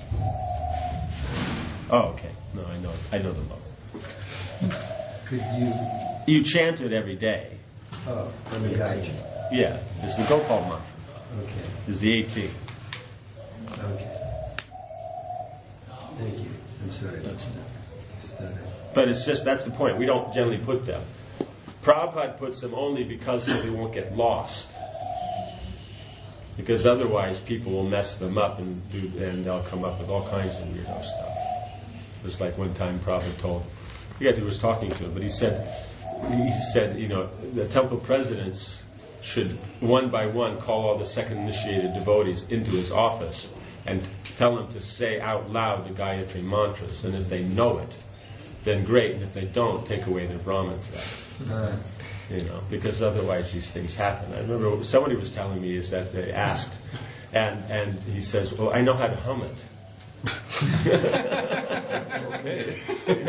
Oh, okay. No, I know them all. Could you? You chant it every day. Oh, on the guide. Yeah, it's the Gopal mantra. Okay. It's the 18. Okay. Thank you. I'm sorry. That's it. Stutter. But it's just, that's the point. We don't generally put them. Prabhupada puts them only because so they won't get lost. Because otherwise people will mess them up and they'll come up with all kinds of weirdo stuff. Just like one time Prabhupada told, I forget who was talking to him, but he said, the temple presidents should one by one call all the second initiated devotees into his office and tell them to say out loud the Gayatri mantras. And if they know it, then great. And if they don't, take away their Brahman threat. Because otherwise these things happen. I remember somebody was telling me is that they asked, and he says, well, I know how to hum it. Okay.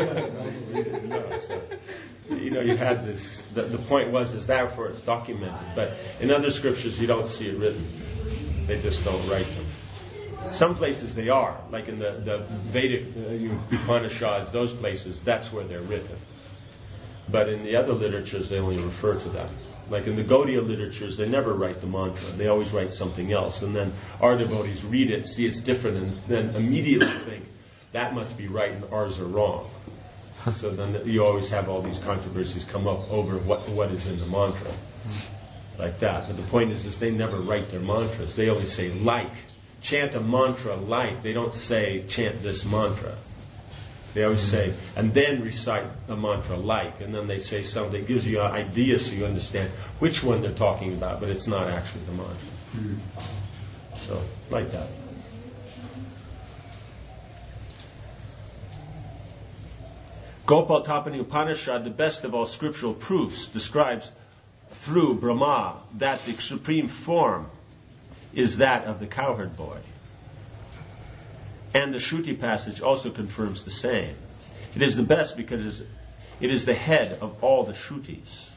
You had this, the point was therefore it's documented. But in other scriptures you don't see it written. They just don't write them. Some places they are, like in the Vedic Upanishads, those places, that's where they're written. But in the other literatures, they only refer to them. Like in the Gaudiya literatures, they never write the mantra. They always write something else. And then our devotees read it, see it's different, and then immediately think, that must be right and ours are wrong. So then you always have all these controversies come up over what is in the mantra. Like that. But the point is they never write their mantras. They only say like. Chant a mantra like. They don't say chant this mantra. They always say, and then recite a mantra like, and then they say something that gives you an idea so you understand which one they're talking about, but it's not actually the mantra. So, like that. Gopal Tapani Upanishad, the best of all scriptural proofs, describes through Brahma that the supreme form is that of the cowherd boy. And the Shruti passage also confirms the same. It is the best because it is the head of all the Shrutis.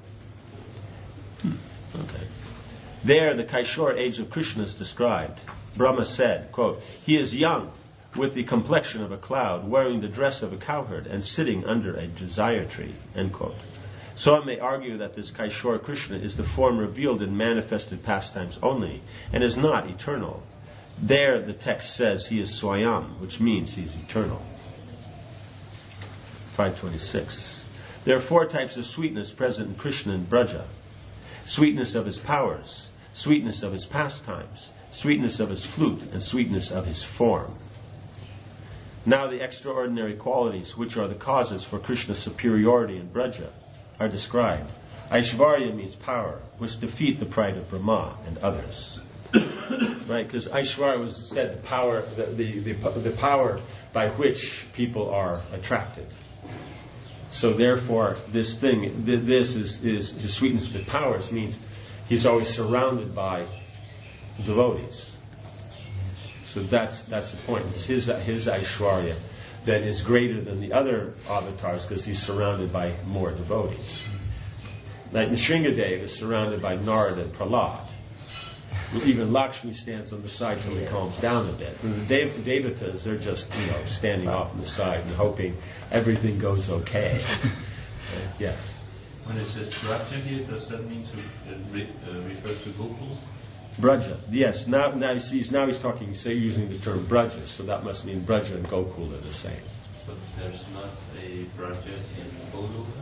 Okay. There, the Kaishor age of Krishna is described. Brahma said, quote, he is young, with the complexion of a cloud, wearing the dress of a cowherd, and sitting under a desire tree, end quote. So I may argue that this Kaishor Krishna is the form revealed in manifested pastimes only, and is not eternal. There the text says he is Swayam, which means he is eternal. 526. There are 4 types of sweetness present in Krishna and Braja. Sweetness of his powers, sweetness of his pastimes, sweetness of his flute, and sweetness of his form. Now the extraordinary qualities which are the causes for Krishna's superiority in Braja are described. Aishvarya means power, which defeat the pride of Brahma and others. Right, because Aishvarya was said the power, the power by which people are attracted. So therefore, this thing, this is his sweetness with powers means he's always surrounded by devotees. So that's the point. It's his Aishwarya that is greater than the other avatars because he's surrounded by more devotees. Like Nrsingadev is surrounded by Narada and Prahlad. Even Lakshmi stands on the side till he calms down a bit. And the Devatas, they're just, standing off on the side and hoping everything goes okay. Yes? When it says Braja here, does that mean it refers to Gokul? Braja, yes. Now he's talking, using the term Braja, so that must mean Braja and Gokul are the same. But there's not a Braja in Goloka?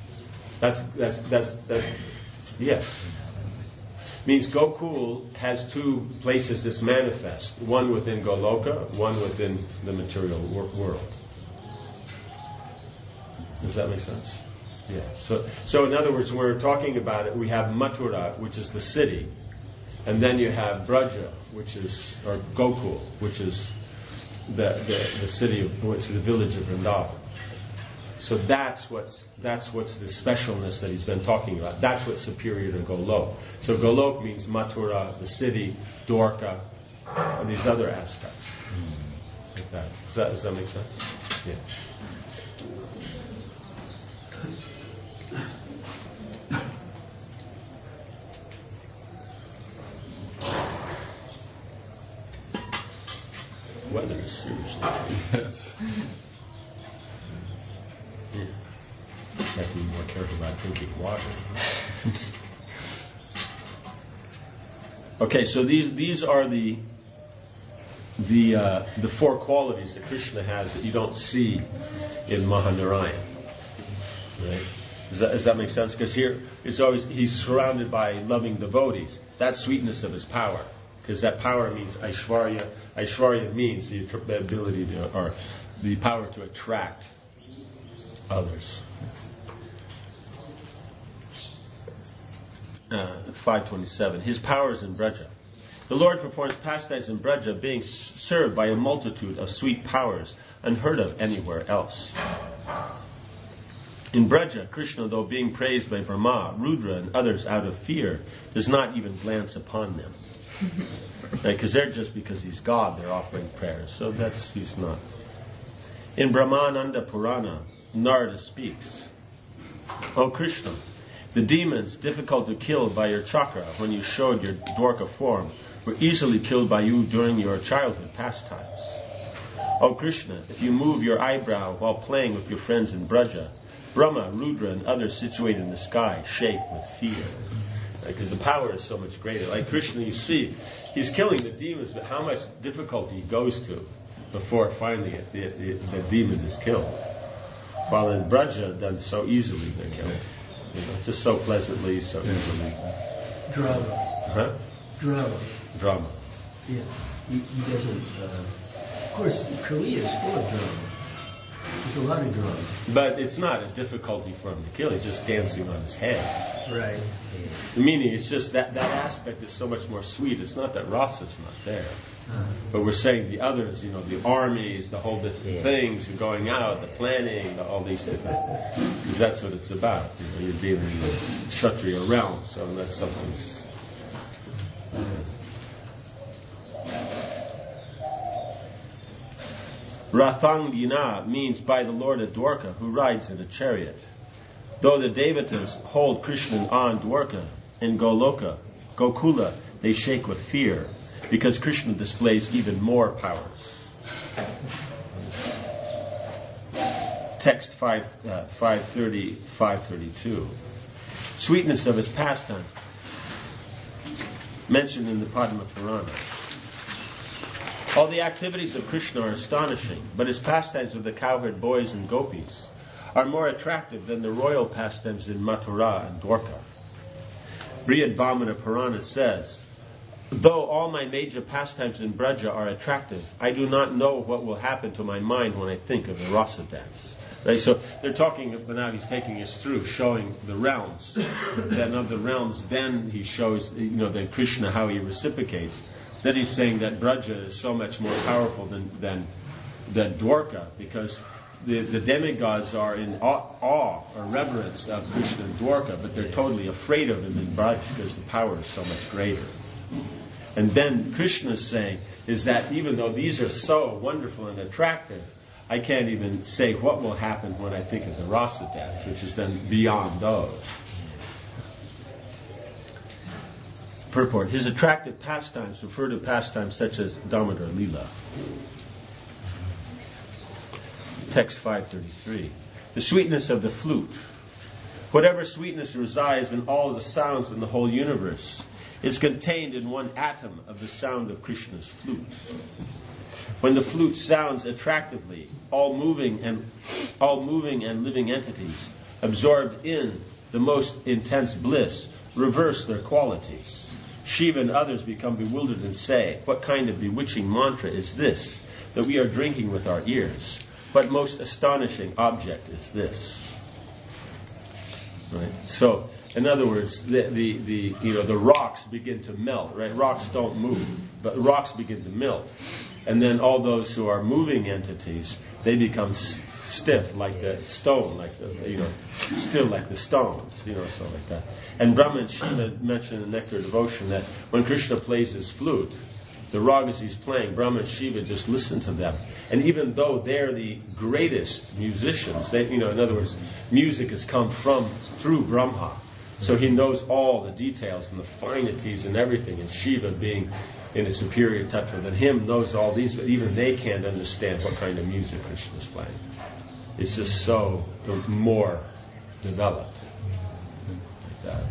That's yes. Means Gokul has two places it's manifest. One within Goloka, one within the material world. Does that make sense? Yeah. So in other words, when we're talking about it, we have Mathura, which is the city, and then you have Braja, or Gokul, which is the city which is the village of Vrindavan. So that's what's the specialness that he's been talking about. That's what's superior to Golok. So Golok means Mathura, the city, Dwarka, and these other aspects. Like that. Does that make sense? Yeah. Weather is seriously changing. Yes. Yeah. Have to be more careful about drinking water. Okay, so these are the four qualities that Krishna has that you don't see in Mahanarayan. Right? Does that make sense? Because here he's surrounded by loving devotees. That's sweetness of his power. Because that power means Aishwarya. Aishwarya means the ability to, or the power to attract others. 527. His power is in Braja. The Lord performs pastimes in Braja, being served by a multitude of sweet powers, unheard of anywhere else. In Braja, Krishna, though being praised by Brahma, Rudra, and others out of fear, does not even glance upon them. Because because he's God, they're offering prayers. So he's not. In Brahmananda Purana, Narada speaks, O Krishna, the demons, difficult to kill by your chakra when you showed your Dwarka form, were easily killed by you during your childhood pastimes. O Krishna, if you move your eyebrow while playing with your friends in Braja, Brahma, Rudra, and others situated in the sky shake with fear. Because the power is so much greater. Like Krishna, you see, he's killing the demons, but how much difficulty he goes to before finally the demon is killed. While in Braja, done so easily, they're killed. Just so pleasantly, so easily. Drama. Huh? Drama. Yeah. He doesn't... of course, Korea is full of drama. There's a lot of drama. But it's not a difficulty for him to kill. He's just dancing on his head. Right. The meaning is just that aspect is so much more sweet. It's not that rasa's not there. But we're saying the others, the armies, the whole different things, and going out, the planning, all these different... Because that's what it's about. You're dealing in the Kshatriya realm, so unless something's... Rathangina means by the Lord of Dwarka, who rides in a chariot. Though the Devatas hold Krishna on Dwarka, in Gokula, they shake with fear, because Krishna displays even more powers. Text 530, 532. Sweetness of his pastime, mentioned in the Padma Purana. All the activities of Krishna are astonishing, but his pastimes with the cowherd boys and gopis are more attractive than the royal pastimes in Mathura and Dwarka. Brihad Vamana Purana says, though all my major pastimes in Braja are attractive, I do not know what will happen to my mind when I think of the rasa dance. Right? So they're talking, but now he's taking us through, showing the realms. Then of the realms, then he shows, that Krishna, how he reciprocates. Then he's saying that Braja is so much more powerful than Dwarka, because the demigods are in awe or reverence of Krishna and Dwarka, but they're totally afraid of him in Braj because the power is so much greater. And then Krishna's saying is that even though these are so wonderful and attractive, I can't even say what will happen when I think of the rasa dance, which is then beyond those. Purport. His attractive pastimes refer to pastimes such as Damodar Lila. Text 533. The sweetness of the flute. Whatever sweetness resides in all the sounds in the whole universe is contained in one atom of the sound of Krishna's flute. When the flute sounds attractively, all moving and living entities, absorbed in the most intense bliss, reverse their qualities. Shiva and others become bewildered and say, "What kind of bewitching mantra is this that we are drinking with our ears? What most astonishing object is this?" Right. So, in other words, the rocks begin to melt. Right. Rocks don't move, but rocks begin to melt, and then all those who are moving entities, they become stiff like the stone, still like the stones, so like that. And Brahma and Shiva mentioned in Nectar Devotion that when Krishna plays his flute, the ragas he's playing, Brahma and Shiva just listen to them. And even though they're the greatest musicians, in other words, music has come through Brahma. So he knows all the details and the finities and everything. And Shiva, being in a superior tattva than him, knows all these, but even they can't understand what kind of music Krishna's playing. It's just so more developed like that.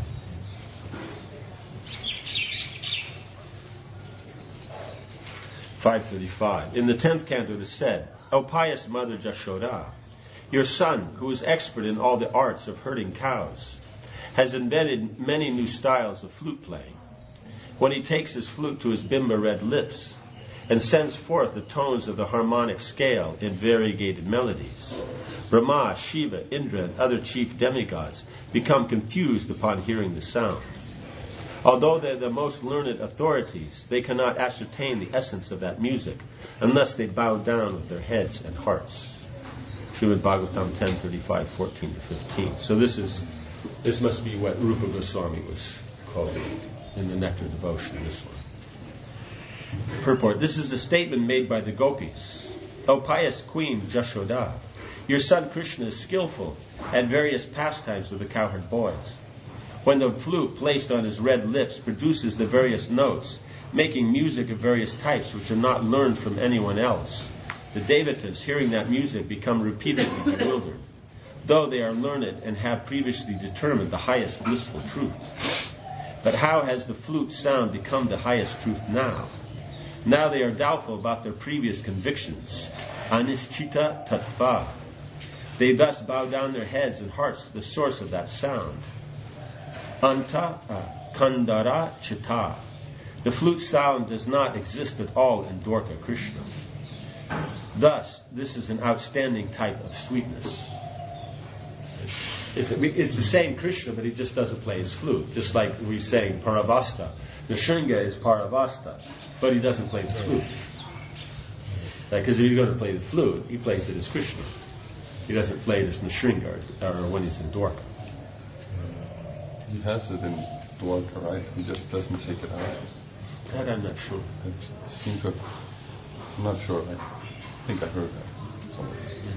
(535) In the 10th canto it is said, "O pious mother Jashoda, your son, who is expert in all the arts of herding cows, has invented many new styles of flute playing. When he takes his flute to his bimba red lips and sends forth the tones of the harmonic scale in variegated melodies, Brahma, Shiva, Indra, and other chief demigods become confused upon hearing the sound. Although they're the most learned authorities, they cannot ascertain the essence of that music unless they bow down with their heads and hearts." Srimad Bhagavatam 10:35-14-15. So this must be what Rupa Goswami was quoting in the Nectar Devotion, this one. Purport. This is a statement made by the gopis. "O pious Queen Jashoda, your son Krishna is skillful at various pastimes with the cowherd boys. When the flute placed on his red lips produces the various notes, making music of various types which are not learned from anyone else, the devatas, hearing that music, become repeatedly bewildered, though they are learned and have previously determined the highest blissful truth. But how has the flute sound become the highest truth now? Now they are doubtful about their previous convictions. Anischita tattva. They thus bow down their heads and hearts to the source of that sound. Anta kandara chita. The flute sound does not exist at all in Dwarka Krishna. Thus, this is an outstanding type of sweetness." It's the same Krishna, but he just doesn't play his flute. Just like we sang Paravasta. Nrsinga is Paravasta, but he doesn't play the flute. Because if he's going to play the flute, he plays it as Krishna. He doesn't play it as Nrsinga or when he's in Dwarka. He has it in Dwarka, right? He just doesn't take it out. That I'm not sure. I'm not sure. I think I heard that somewhere.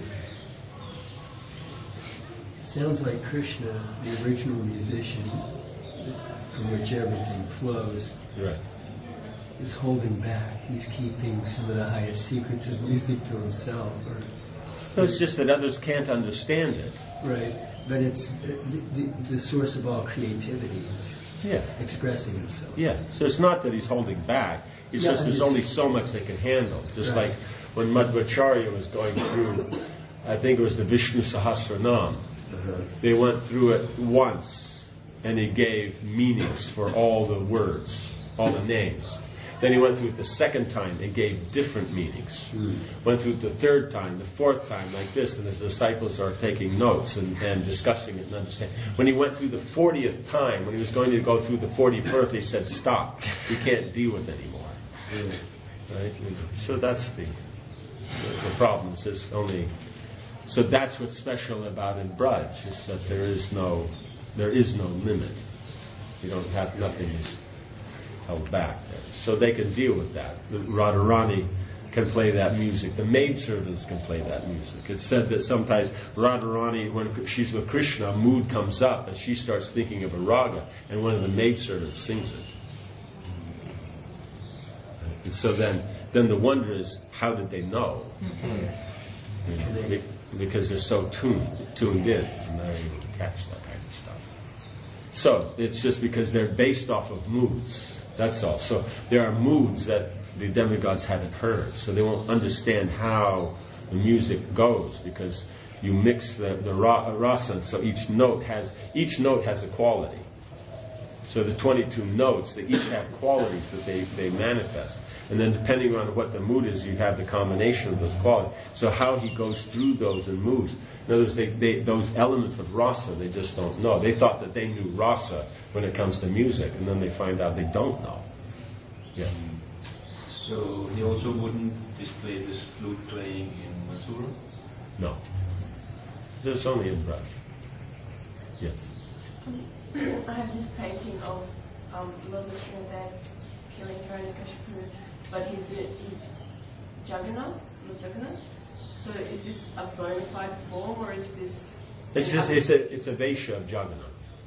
Sounds like Krishna, the original musician, from which everything flows, Right. is holding back. He's keeping some of the highest secrets of music to himself. No, it's just that others can't understand it. Right, but it's the source of all creativity is Yeah. expressing himself. Yeah. So it's not that he's holding back. It's just there's only so much they can handle. Just Right. like when Madhvacharya was going through, I think it was the Vishnu Sahasranam. They went through it once, and he gave meanings for all the words, all the names. Then he went through it the second time and gave different meanings. Went through it the third time, the fourth time, like this, and his disciples are taking notes and discussing it and understanding. When he went through the 40th time, when he was going to go through the 41st, they said, "Stop, we can't deal with it anymore." Right? So that's the problem. Is only. So that's what's special about in Braj, is that there is no limit. You don't have, nothing is held back there. So they can deal with that. The Radharani can play that music. The maidservants can play that music. It's said that sometimes Radharani, when she's with Krishna, a mood comes up and she starts thinking of a raga, and one of the maidservants sings it. And so then the wonder is, how did they know? You know, because they're so tuned in, and they're able to catch that kind of stuff. So it's just because they're based off of moods. That's all. So there are moods that the demigods haven't heard, so they won't understand how the music goes, because you mix the rasa, so each note has a quality. So the 22 notes, they each have qualities that they manifest. And then depending on what the mood is, you have the combination of those qualities. So how he goes through those and moves. In other words, those elements of rasa, they just don't know. They thought that they knew rasa when it comes to music, and then they find out they don't know. Yes. So he also wouldn't display this flute playing in Mathura? No. There's only in Braj. Yes. I have this painting of Lord Vishnudev killing Hiranyakashipu, but he's Jagannath, Lord Jagannath. So is this a bona fide form, or is this? It's a Vaishya of Jagannath.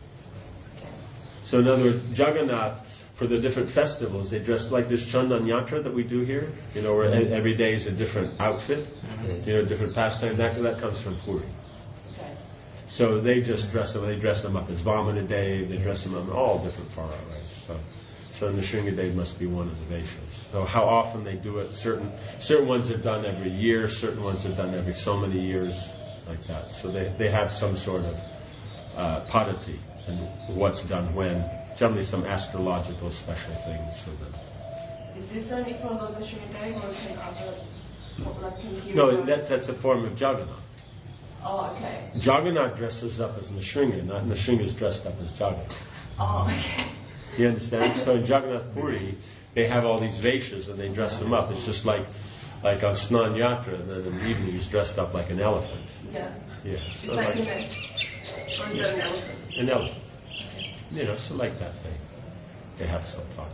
So in other words, Jagannath, for the different festivals, they dress like this Chandan Yatra that we do here, you know, where every day is a different outfit, you know, different pastime. That comes from Puri. Okay. So they just dress them up as Vamana Day, they dress them up in all different far ways. So Nrsingadev must be one of the Vaishyas. So how often they do it, certain ones are done every year, certain ones are done every so many years, like that. So they have some sort of padati and what's done when. Generally some astrological special things for them. Is this only for Lord Vishnudev, or can other? No, that's a form of Jagannath. Oh, okay. Jagannath dresses up as Nrsinga, not Nrsinga is dressed up as Jagannath. Oh, okay. You understand? So in Jagannath Puri, they have all these Vaishyas and they dress them up. It's just like on Snan Yatra, and then in the evening he's dressed up like an elephant. Yeah. Yeah. So So like like or is that an elephant? an elephant. You know, so like that they have some fun.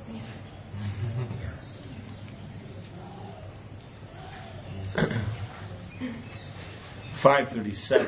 537.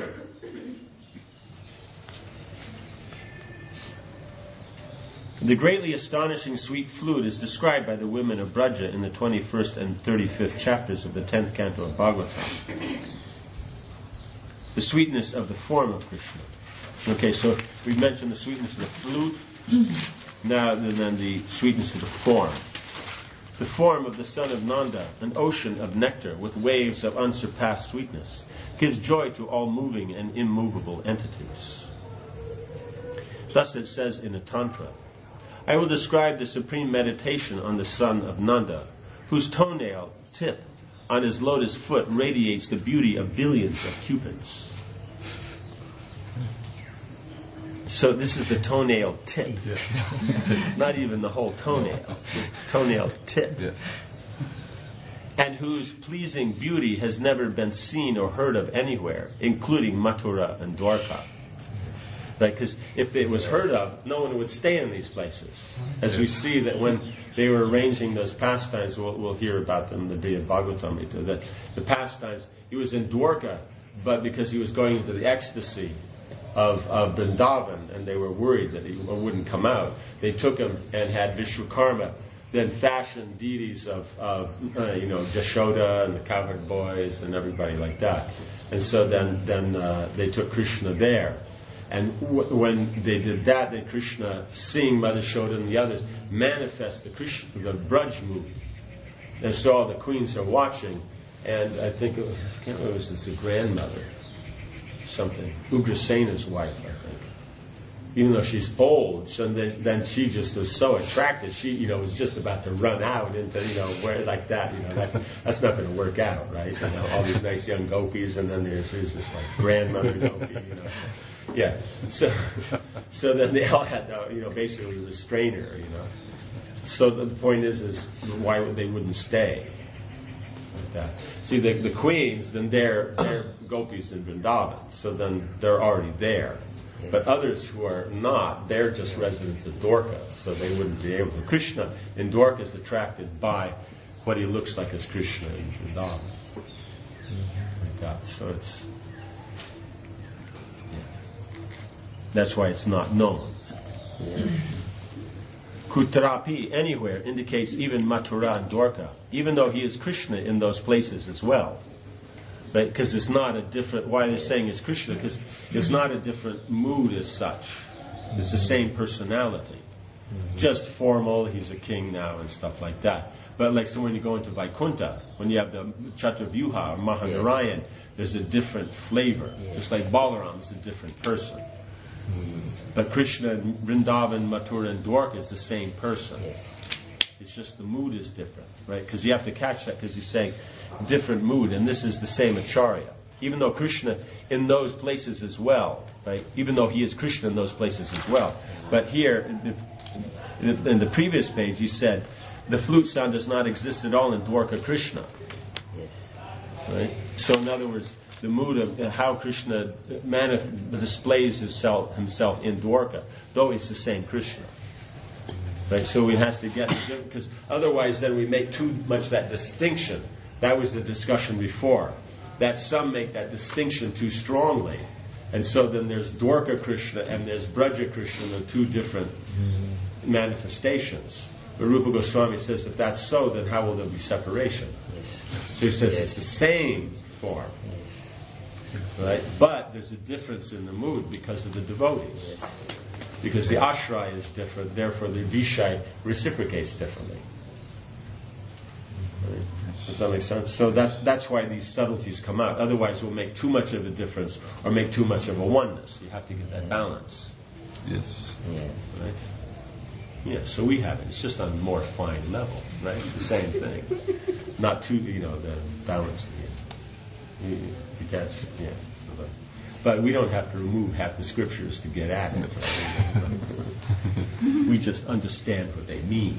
The greatly astonishing sweet flute is described by the women of Braja in the 21st and 35th chapters of the 10th canto of Bhagavatam. The sweetness of the form of Krishna. Okay, so we've mentioned the sweetness of the flute, now and then the sweetness of the form. The form of the son of Nanda, an ocean of nectar with waves of unsurpassed sweetness, gives joy to all moving and immovable entities. Thus it says in a tantra, I will describe the supreme meditation on the son of Nanda, whose toenail tip on his lotus foot radiates the beauty of billions of cupids. So this is the toenail tip. Yes. Not even the whole toenail, just toenail tip. Yes. And whose pleasing beauty has never been seen or heard of anywhere, including Mathura and Dwarka. Right? Because if it was heard of, no one would stay in these places. As we see that when they were arranging those pastimes, we'll hear about them in the day of Bhagavatamrita, that the pastimes, he was in Dwarka, but because he was going into the ecstasy of Vrindavan, and they were worried that he wouldn't come out, they took him and had Vishwakarma then fashion deities of Jashoda and the cowherd boys and everybody like that. And so then they took Krishna there. And when they did that, then Krishna, seeing Mother Yashoda and the others, manifest the Braj movie. And so all the queens are watching, and I think it was, I can't remember, it was the grandmother, something, Ugrasena's wife, I think. Even though she's old, so then she just was so attracted. She, was just about to run out into, where like that. That's not going to work out, right? All these nice young gopis, and then there's this like grandmother gopi, Yeah. So then they all had to, basically restrain her, So the point is why they wouldn't stay like that. See, the queens, then they're gopis in Vrindavan, so then they're already there. But others who are not, they're just residents of Dwarka, so they wouldn't be able to. Krishna in Dwarka is attracted by what he looks like as Krishna in Vrindavan. Like that. So it's... That's why it's not known. Kutrapi, anywhere, indicates even Mathura and Dwarka, even though he is Krishna in those places as well. Right? Because it's not a different, why they're saying it's Krishna, because it's not a different mood as such. It's the same personality. Just formal, he's a king now and stuff like that. But like, so when you go into Vaikuntha, when you have the Chaturvyuha or Mahanarayan, there's a different flavor. Just like Balaram is a different person. But Krishna, Vrindavan, Mathura, and Dwarka is the same person. It's just the mood is different, right? Because you have to catch that, because he's saying different mood, and this is the same Acharya. Even though Krishna in those places as well, right? Even though he is Krishna in those places as well. But here, in the previous page, you said the flute sound does not exist at all in Dwarka Krishna. Right? So in other words, the mood of how Krishna displays himself in Dwarka, though it's the same Krishna. Right? So it has to get, because otherwise then we make too much that distinction. That was the discussion before. That some make that distinction too strongly. And so then there's Dwarka Krishna and there's Braja Krishna, the two different manifestations. But Rupa Goswami says if that's so, then how will there be separation? So he says it's the same form. Right? But there's a difference in the mood because of the devotees. Because the ashraya is different, therefore the vishaya reciprocates differently. Right? Does that make sense? So that's why these subtleties come out. Otherwise we'll make too much of a difference or make too much of a oneness. You have to get that balance. Yes. Right? Yeah, so we have it. It's just on a more fine level, right? It's the same thing. Not too, the balance. You catch? Yeah. But we don't have to remove half the scriptures to get at it. We just understand what they mean.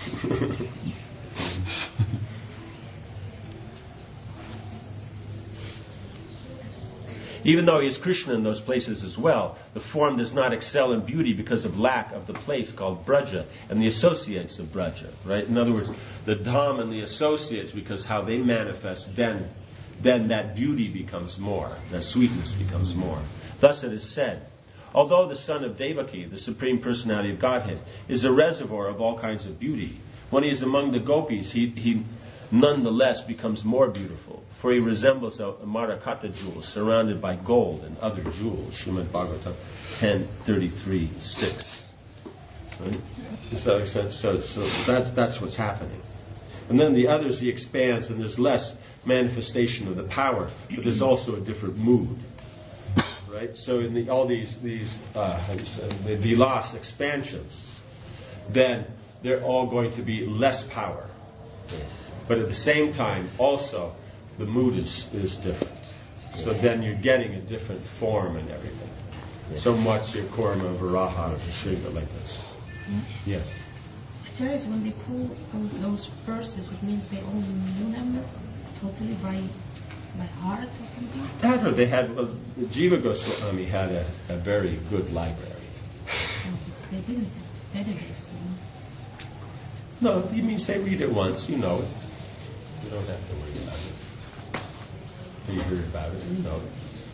Even though he is Krishna in those places as well, the form does not excel in beauty because of lack of the place called Braja and the associates of Braja. Right? In other words, the Dham and the associates, because how they manifest, then that beauty becomes more, that sweetness becomes more. Thus it is said, although the son of Devaki, the Supreme Personality of Godhead, is a reservoir of all kinds of beauty, when he is among the gopis, he nonetheless becomes more beautiful, for he resembles a Marakata jewel surrounded by gold and other jewels. Srimad Bhagavatam 10:33-6. Right? Does that make sense? So that's what's happening. And then the others he expands, and there's less manifestation of the power, but there's also a different mood. Right? So in all these the Vilas expansions, then they're all going to be less power. But at the same time, also, the mood is different. So then you're getting a different form and everything. So Matsya, Kurma, Varaha, Shriva, like this. Yes? Acharyas, when they pull out those verses, it means they only knew them totally by heart or something? They had, Jiva Goswami had a very good library. They didn't have database, No, it means they read it once, you know it. You don't have to worry about it. You hear about it, you know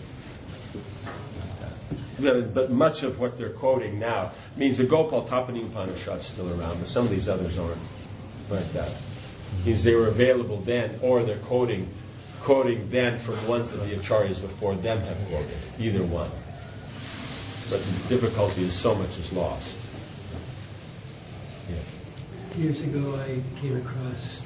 it. But much of what they're quoting now means the Gopal Tapani Upanishad's still around, but some of these others aren't like that. Means they were available then, or they're quoting then from ones that the acharyas before them have quoted. Either one. But the difficulty is so much is lost. Yeah. Years ago, I came across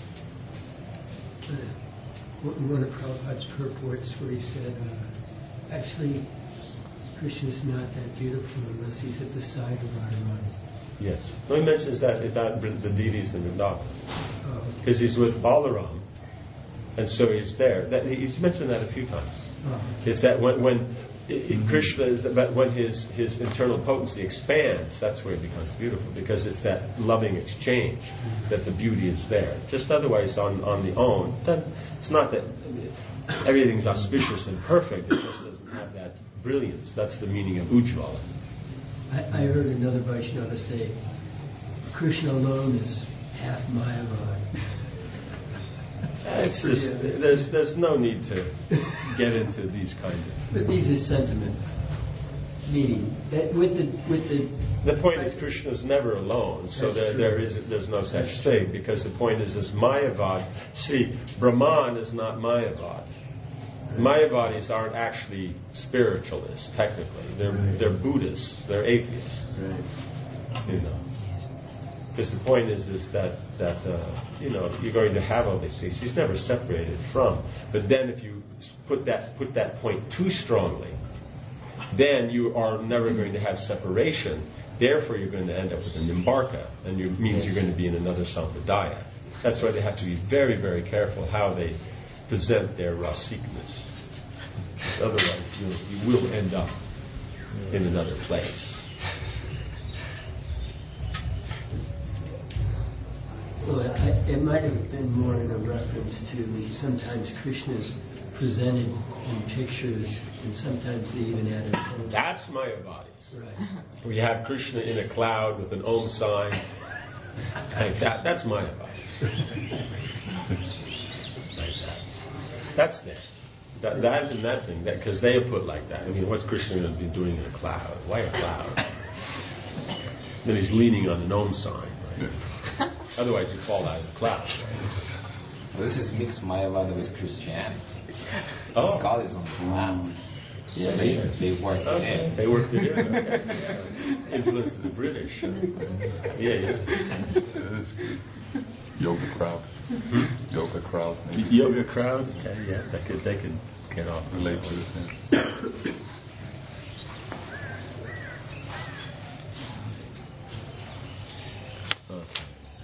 one of Prabhupada's purports where he said, actually, Krishna's not that beautiful unless he's at the side of Radharani. Yes. Well, he mentions that about the deities in Vrindavan. Because he's with Balaram, and so he's there. He's mentioned that a few times. It's that when Krishna is, when his internal potency expands, that's where it becomes beautiful, because it's that loving exchange that the beauty is there. Just otherwise on the own, it's not that everything's auspicious and perfect, it just doesn't have that brilliance. That's the meaning of Ujjvala. I heard another Vaishnava say, Krishna alone is half Mayavad. It's just, there's no need to get into these kind of... But these are sentiments. meaning that with the The point is Krishna is never alone, so there's no such thing, because the point is Mayavad. See, Brahman is not Mayavad. Mayavadis aren't actually spiritualists, technically. They're Buddhists, they're atheists. You know. Because the point is that you know, you're going to have all these things. He's never separated from. But then if you put that point too strongly, then you are never going to have separation. Therefore, you're going to end up with a Nimbarka, and it means you're going to be in another Sampradaya. That's why they have to be very, very careful how they present their rasikness. Otherwise, you will end up in another place. Well, it might have been more in a reference to sometimes Krishna's presented in pictures, and sometimes they even added photos. That's Mayavadis. Right. We have Krishna in a cloud with an Om sign. Like that. That's Mayavadis. Like that. That's there. That and that thing. Because they have put like that. I mean, what's Krishna going to be doing in a cloud? Why a cloud? Then he's leaning on an Om sign. Right? Otherwise, he'd fall out of the cloud. Well, this is mixed Mayavada with Christianity. Oh. God is on the ground. So Yeah, they work it in. They worked it in. Okay. Influence of the British. Yeah. That's good. Yoga crowd. Yoga crowd. Maybe. Yoga crowd. Okay, yeah, they could get off. Relate to it. Yeah. Okay.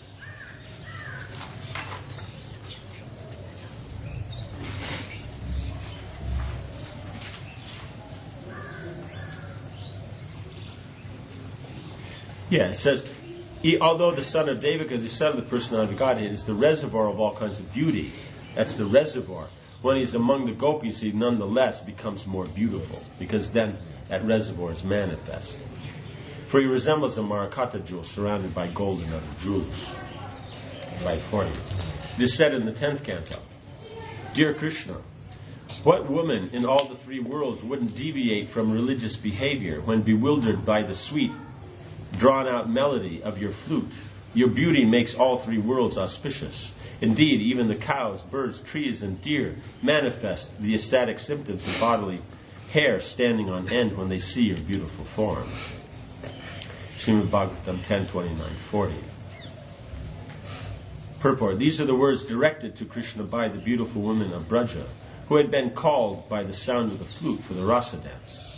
Yeah, it says, although the son of Devaka, the son of the personality of Godhead, is the reservoir of all kinds of beauty. That's the reservoir. When he's among the gopis, he nonetheless becomes more beautiful, because then that reservoir is manifest. For he resembles a Marakata jewel surrounded by gold and other jewels. 540. It is said in the 10th canto, Dear Krishna, what woman in all the three worlds wouldn't deviate from religious behavior when bewildered by the sweet, drawn-out melody of your flute? Your beauty makes all three worlds auspicious. Indeed, even the cows, birds, trees, and deer manifest the ecstatic symptoms of bodily hair standing on end when they see your beautiful form. Srimad Bhagavatam 10:29-40. Purport. These are the words directed to Krishna by the beautiful women of Braja, who had been called by the sound of the flute for the rasa dance.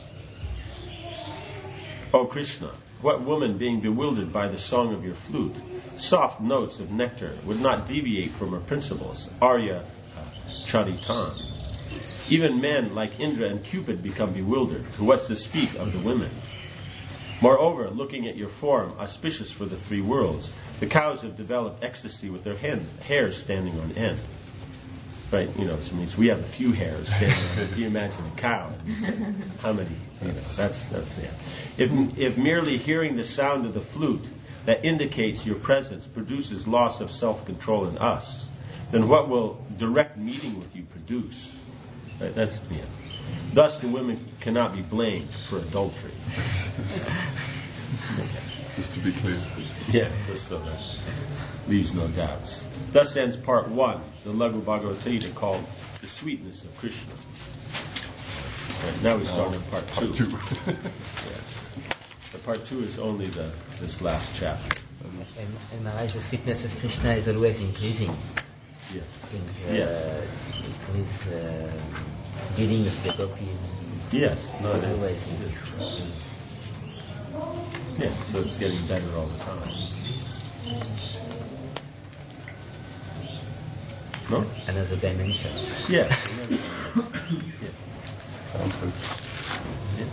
O Krishna, what woman, being bewildered by the song of your flute, soft notes of nectar, would not deviate from her principles, Arya Charitan? Even men like Indra and Cupid become bewildered, to what's to speak of the women. Moreover, looking at your form, auspicious for the three worlds, the cows have developed ecstasy with their hairs standing on end. Right, you know, so it means we have a few hairs standing on end. Can you imagine a cow? How many? You know, that's it. If merely hearing the sound of the flute that indicates your presence produces loss of self-control in us, then what will direct meeting with you produce? Right, that's it. Thus, the women cannot be blamed for adultery. Just to be clear. Yeah, just so that leaves no doubts. Thus ends part 1, the Laghu Bhagavad Gita, called The Sweetness of Krishna. Now we start on part 2. Yes. The part 2 is only this last chapter. And Maharaj, the sweetness of Krishna is always increasing. Yes. Yes. With dealing with the gopis. Yes, no, it always is. Yeah, so it's getting better all the time. No? Another dimension. Yes. Sounds good. Yeah.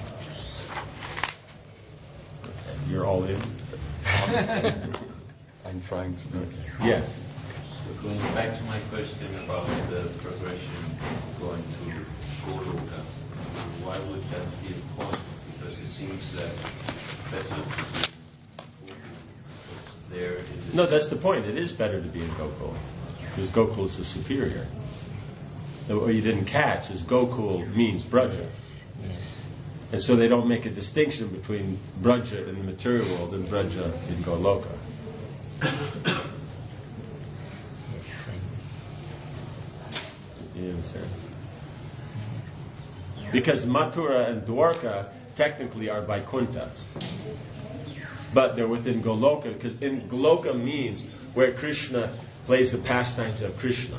Okay, you're all in? I'm trying to be. Yes. So going back to my question about the progression going to Goloka, why would that be a point? Because it seems that better to be there is... No, that's the point. It is better to be in Gokul, because Gokul is the superior. What you didn't catch is Gokul means Braja. And so they don't make a distinction between Braja in the material world and Braja in Goloka. You understand? Because Mathura and Dwarka technically are Vaikuntha. But they're within Goloka, because in Goloka means where Krishna plays the pastimes of Krishna.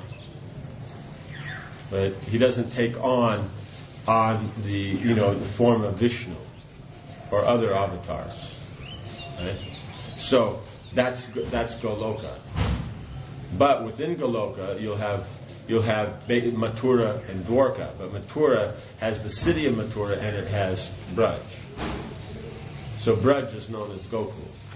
But he doesn't take on the the form of Vishnu or other avatars. Right? So that's Goloka. But within Goloka you'll have Mathura and Dwarka. But Mathura has the city of Mathura and it has Braj. So Braj is known as Gokul.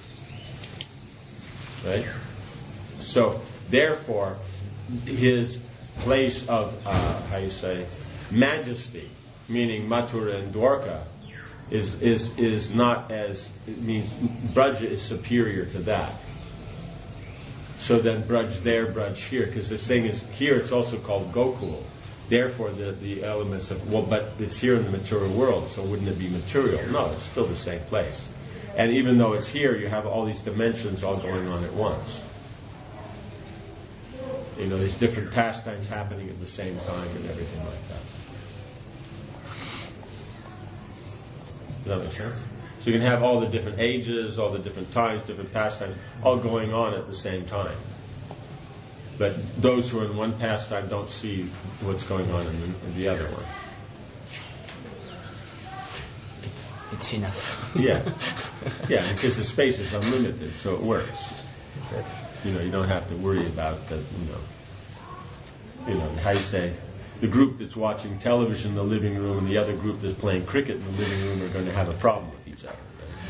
Right? So therefore his place of majesty, meaning Mathura and Dwarka, is not as, it means Braja is superior to that. So then Braj there, Braj here, because this thing is here. It's also called Gokul. Therefore, the elements of but it's here in the material world. So wouldn't it be material? No, it's still the same place. And even though it's here, you have all these dimensions all going on at once. These different pastimes happening at the same time and everything like that. Does that make sense? So you can have all the different ages, all the different times, different pastimes, all going on at the same time. But those who are in one pastime don't see what's going on in the other one. It's enough. Yeah, because the space is unlimited, so it works. You don't have to worry about that. How you say, the group that's watching television in the living room and the other group that's playing cricket in the living room are going to have a problem with each other.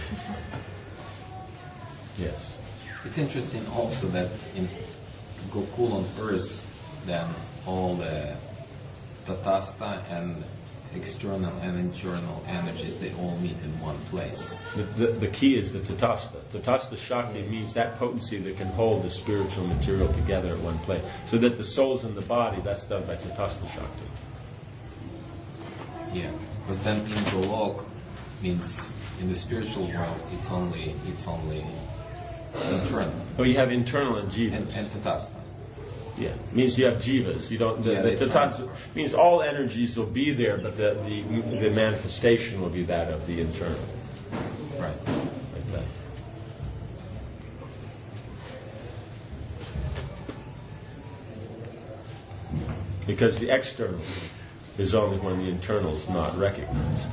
Yes. It's interesting also that in Gokul on earth, then all the Tatastha and external and internal energies, they all meet in one place. The key is the Tatastha. Tatastha Shakti means that potency that can hold the spiritual material together at one place. So that the soul's in the body, that's done by Tatastha Shakti. Yeah, because then in Golok means in the spiritual world it's only internal. Oh, you have internal and jivas. And Tatastha. Yeah, means you have jivas. You don't. The Tatastha means all energies will be there, but the manifestation will be that of the internal. Right. Like that. Because the external is only when the internal is not recognized.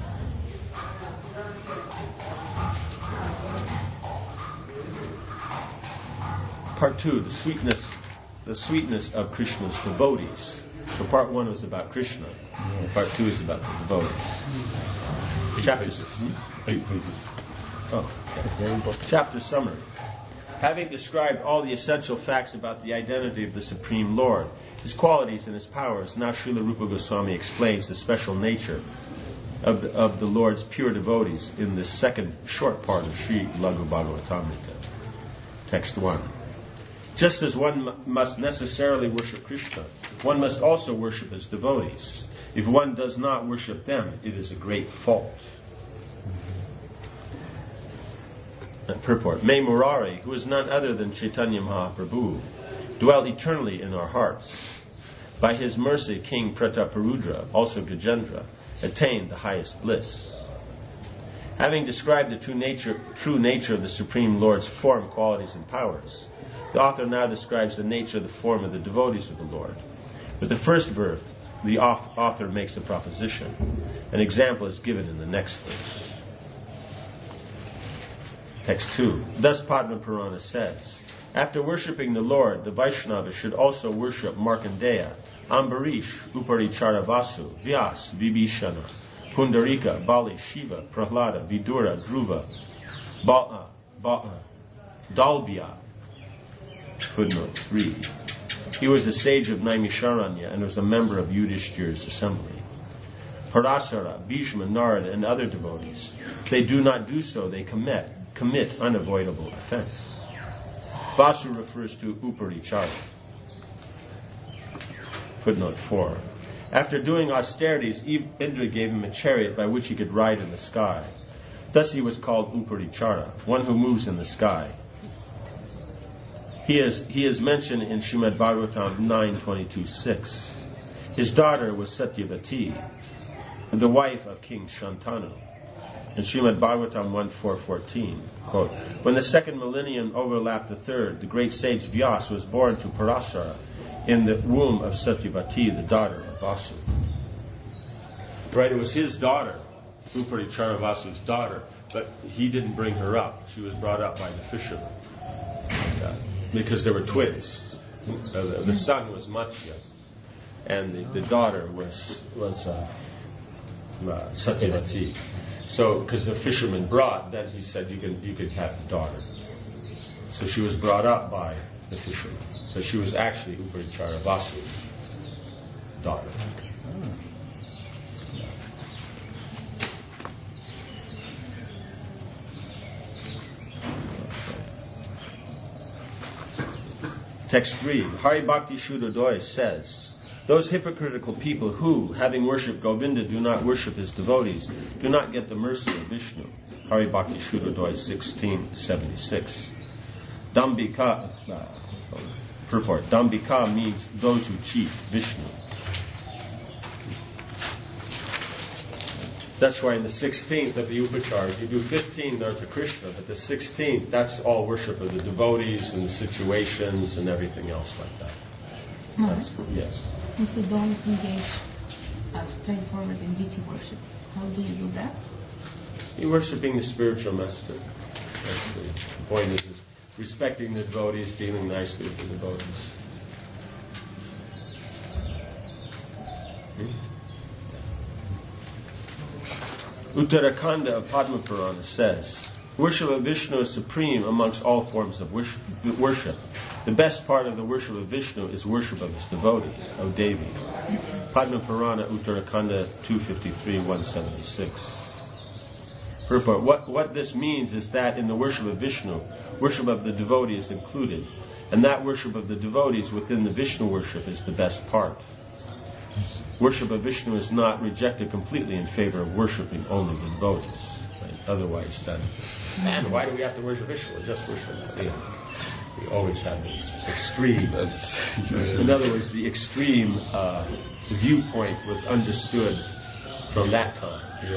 Part 2, the sweetness of Krishna's devotees. So part 1 was about Krishna. Yes. Part 2 is about the devotees. Chapters. 8 pages. Oh, okay. Chapter summary. Having described all the essential facts about the identity of the Supreme Lord, His qualities and His powers, now Srila Rupa Goswami explains the special nature of the Lord's pure devotees in this second short part of Sri Laghu Bhagavatamrita. Text 1. Just as one must necessarily worship Krishna, one must also worship His devotees. If one does not worship them, it is a great fault. Purport. May Murari, who is none other than Chaitanya Mahaprabhu, dwell eternally in our hearts. By his mercy, King Prataparudra, also Gajendra, attained the highest bliss. Having described the true nature of the Supreme Lord's form, qualities, and powers, the author now describes the nature of the form of the devotees of the Lord. With the first verse, the author makes a proposition. An example is given in the next verse. Text 2. Thus Padma Purana says, after worshipping the Lord, the Vaishnava should also worship Markandeya, Ambarish, Uparichara-Vasu, Vyas, Vibhishana, Pundarika, Bali, Shiva, Prahlada, Vidura, Dhruva, Dalbhya. Footnote 3. He was the sage of Naimisharanya and was a member of Yudhishthira's assembly. Parasara, Bhishma, Narada, and other devotees. If they do not do so, they commit unavoidable offense. Vasu refers to Uparichara. Footnote 4. After doing austerities, Indra gave him a chariot by which he could ride in the sky. Thus he was called Uparichara, one who moves in the sky. He is mentioned in Srimad Bhagavatam 9.22.6. His daughter was Satyavati, the wife of King Shantanu. In Srimad Bhagavatam 1.4.14, quote, when the second millennium overlapped the third, the great sage Vyas was born to Parashara in the womb of Satyavati, the daughter of Vasu. Right, it was his daughter, Uparichara Vasu's daughter, but he didn't bring her up. She was brought up by the fisherman. Because there were twins. The son was Matsya, and the daughter was Satyavati. So, because the fisherman brought, then he said you could have the daughter. So she was brought up by the fisherman, but she was actually Uparichara Vasu's daughter. Text 3, Hari Bhakti Shuddhodaya says, those hypocritical people who, having worshipped Govinda, do not worship his devotees, do not get the mercy of Vishnu. Hari Bhakti Shuddhodaya 1676. Dambika, purport, Dambika means those who cheat Vishnu. That's why in the 16th of the Upacharas, you do 15 there to Krishna, but the 16th, that's all worship of the devotees and the situations and everything else like that. Yes. If we don't engage straightforward in deity worship, how do you do that? You're worshipping the spiritual master. That's the point is respecting the devotees, dealing nicely with the devotees. Uttarakhanda of Padma Purana says, worship of Vishnu is supreme amongst all forms of worship. The best part of the worship of Vishnu is worship of his devotees, O Devi. Padma Purana, Uttarakhanda 253-176. Purport, what this means is that in the worship of Vishnu, worship of the devotee is included, and that worship of the devotees within the Vishnu worship is the best part. Worship of Vishnu is not rejected completely in favor of worshipping only the devotees. Right? Otherwise, then, man, why do we have to worship Vishnu? We'll just worship him. We always have this extreme. In other words, the extreme viewpoint was understood from that time.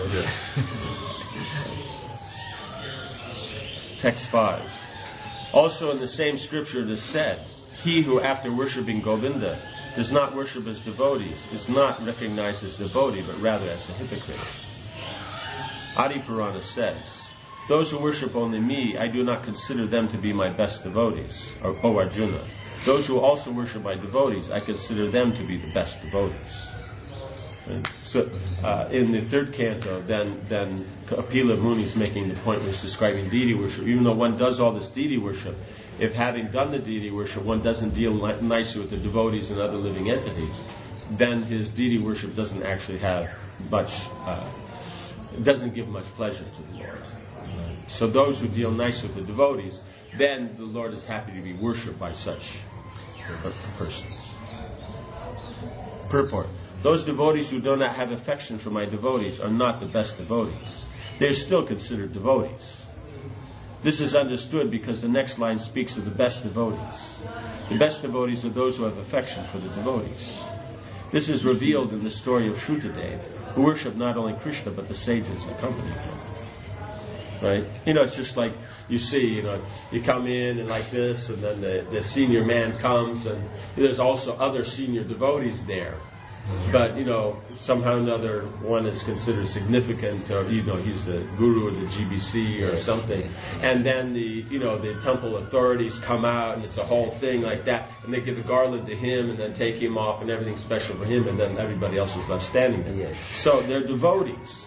Text 5. Also in the same scripture it is said, he who after worshipping Govinda does not worship his devotees is not recognized as devotee, but rather as a hypocrite. Adi Purana says, those who worship only me, I do not consider them to be my best devotees, O Arjuna. Those who also worship my devotees, I consider them to be the best devotees. And so, in the third canto, then Kapila Muni is making the point where he's describing deity worship. Even though one does all this deity worship, if having done the deity worship, one doesn't deal nicely with the devotees and other living entities, then his deity worship doesn't actually have much, doesn't give much pleasure to the Lord. So those who deal nice with the devotees, then the Lord is happy to be worshipped by such persons. Purport. Those devotees who do not have affection for my devotees are not the best devotees. They are still considered devotees. This is understood because the next line speaks of the best devotees. The best devotees are those who have affection for the devotees. This is revealed in the story of Shrutadev, who worshipped not only Krishna but the sages accompanying him. Right? It's just like you see, you come in and like this, and then the senior man comes, and there's also other senior devotees there. But, somehow or another, one is considered significant, or, he's the guru of the GBC or something. And then the temple authorities come out, and it's a whole thing like that, and they give a garland to him, and then take him off, and everything's special for him, and then everybody else is left standing there. Yes. So they're devotees.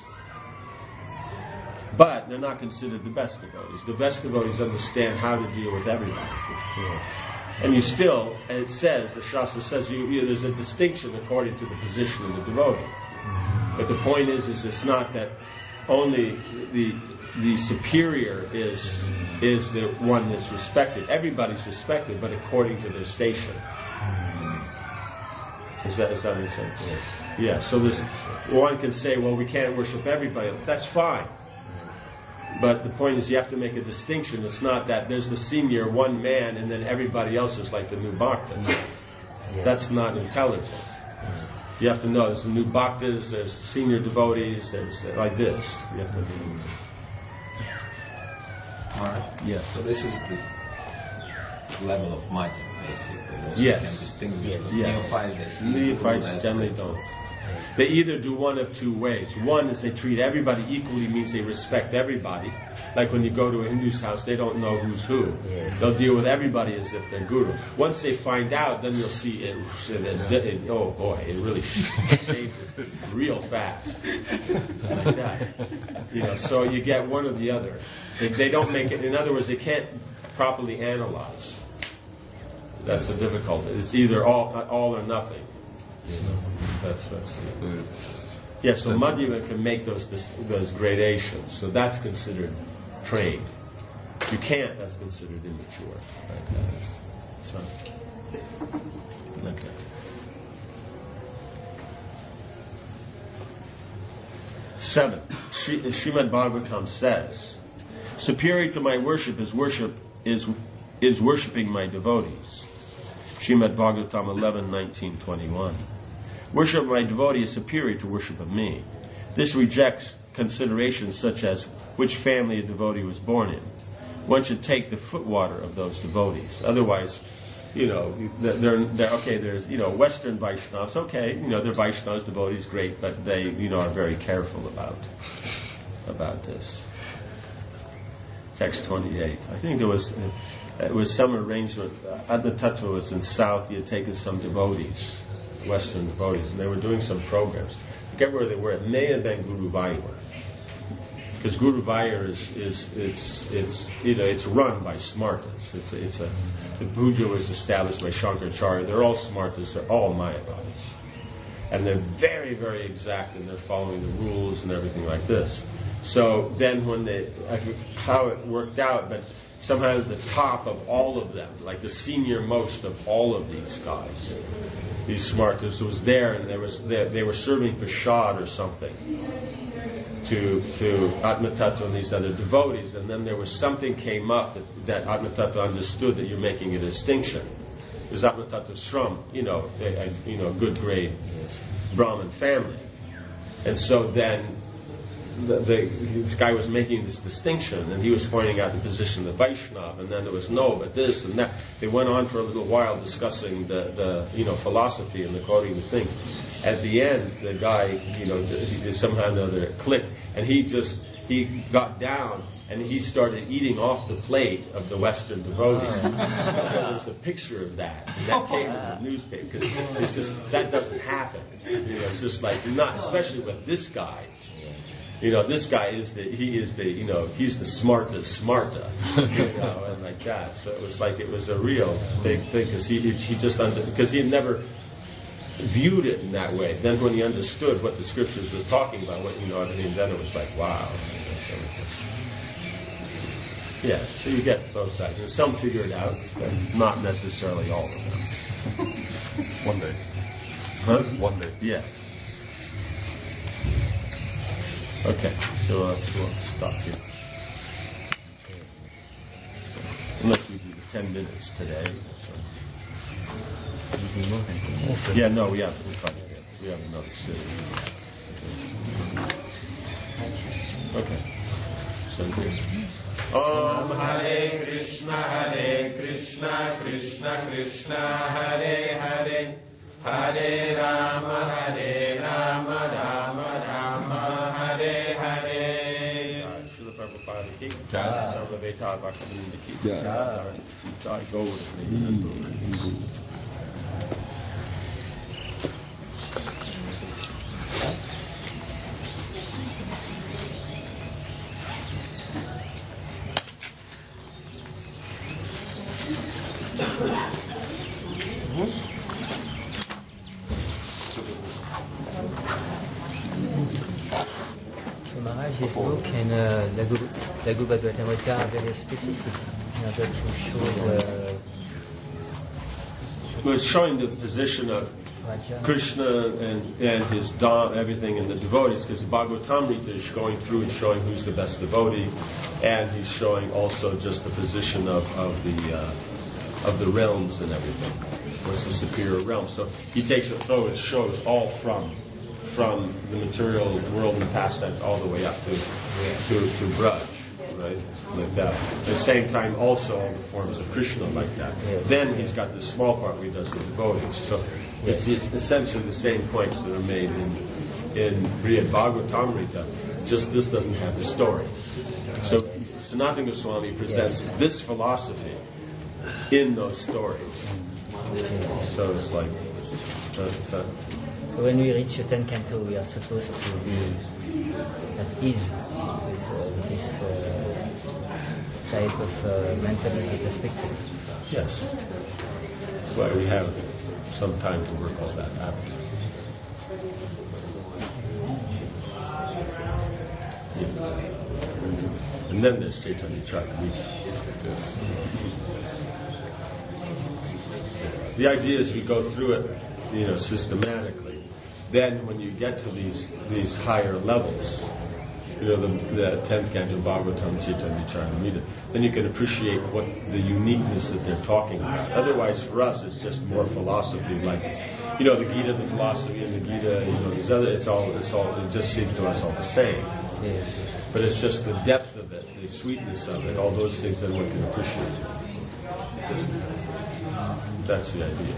But they're not considered the best devotees. The best devotees understand how to deal with everybody. Yes. And you still, and it says, the Shastra says, there's a distinction according to the position of the devotee. But the point is it's not that only the superior is the one that's respected. Everybody's respected, but according to their station. Does that make sense? Yes. Yeah, so there's, one can say, well, we can't worship everybody. That's fine. But the point is you have to make a distinction. It's not that there's the senior one man and then everybody else is like the new bhaktas. That's not intelligent. You have to know there's the new bhaktas, there's senior devotees, there's like this. You have to be... Alright. Yes. So this is the level of Madhya, basically. Those Yes. who can distinguish. Yes. Neophytes, they see Neophytes that's generally it. don't. They either do one of two ways. One is they treat everybody equally, means they respect everybody. Like when you go to a Hindu's house, they don't know who's who. Yes. They'll deal with everybody as if they're guru. Once they find out, then you'll see it oh boy, it really changes real fast. Like that. You know, so you get one or the other. They don't make it, in other words, they can't properly analyze. That's the difficulty. It's either all or nothing. That's yeah. So Madhyama can make those gradations. So that's considered trained. You can't. That's considered immature. So okay. 7. Srimad Bhagavatam says, superior to my worship is worshiping my devotees. Srimad Bhagavatam 11:19-21. Worship of my devotee is superior to worship of me. This rejects considerations such as which family a devotee was born in. One should take the footwater of those devotees. Otherwise, they're okay. There's Western Vaishnavas. Okay, they're Vaishnavas, devotees, great, but they are very careful about this. Text 28. I think it was some arrangement. Adma Tattva was in South. He had taken some devotees, Western devotees, and they were doing some programs. I forget where they were. It may have been Guruvayur, because Guruvayur it's run by Smartas. The puja was established by Shankaracharya. They're all Smartas. They're all Mayavadis, and they're very, very exact, and they're following the rules and everything like this. So then how it worked out, but somehow the top of all of them, like the senior most of all of these guys, these Smartas, was there, and they were serving prasad or something to Atma Tattva and these other devotees, and then there was something came up that Atma Tattva understood that you're making a distinction. Because Atma Tattva's from, a good grade Brahmin family. And so then this guy was making this distinction, and he was pointing out the position of the Vaishnava, and then there was no, but this and that. They went on for a little while discussing the philosophy and the quoting the things. At the end, the guy, he somehow or another clicked, and he got down and he started eating off the plate of the Western devotee. So there was a picture of that, and that came in the newspaper, because it's just, that doesn't happen. It's just like, not, especially with this guy. This guy he's the smartest smarta, and like that. So it was like, it was a real big thing, because because he had never viewed it in that way. Then when he understood what the scriptures were talking about, then it was like, wow. Yeah, so you get both sides. And some figure it out, but not necessarily all of them. One day. Huh? One day. Yes. Okay, so we'll stop here. Unless we do the 10 minutes today. So. Yeah, no, we have another city. Okay. So here. Om Hare Krishna, Krishna Krishna, Hare Hare, Hare Rama, Rama Rama, Hare Hare. Srila Prabhupada ki jai, Sarvaveta Bhaktivinoda ki jai, Jai Gaur. This book and the Laghu Bhagavatamrita are very specific. Well, it's showing the position of Krishna and his Dham, everything in the devotees, because the Bhagavatamrita is going through and showing who's the best devotee, and he's showing also just the position of the realms and everything. What's the superior realm? So he takes it through, it shows all from the material world and the pastimes all the way up to Braj, right? Like that. At the same time, also all the forms of Krishna like that. Yes. Then he's got this small part where he does the devotees. So it's essentially the same points that are made in Brihad Bhagavatamrita, just this doesn't have the stories. So Sanatana Goswami presents this philosophy in those stories. So it's like... So when we reach the 10th canto, we are supposed to be at ease with this type of mentality perspective. yes. That's why we have some time to work all that out. Yeah. And then there's Chaitanya Charitamrita. The idea is we go through it, systematically. Then when you get to these higher levels, the 10th canto of Bhagavatam, Chaitanya Charitamrita, then you can appreciate what the uniqueness that they're talking about. Otherwise, for us, it's just more philosophy, like it's, the Gita, the philosophy, and the Gita, these other. It just seems to us all the same. Yes. But it's just the depth of it, the sweetness of it, all those things that one can appreciate. That's the idea.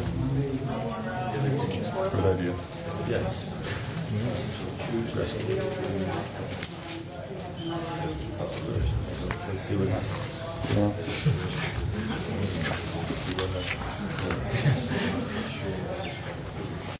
Good idea. Yes. Let's see what happens. Yeah. See what happens.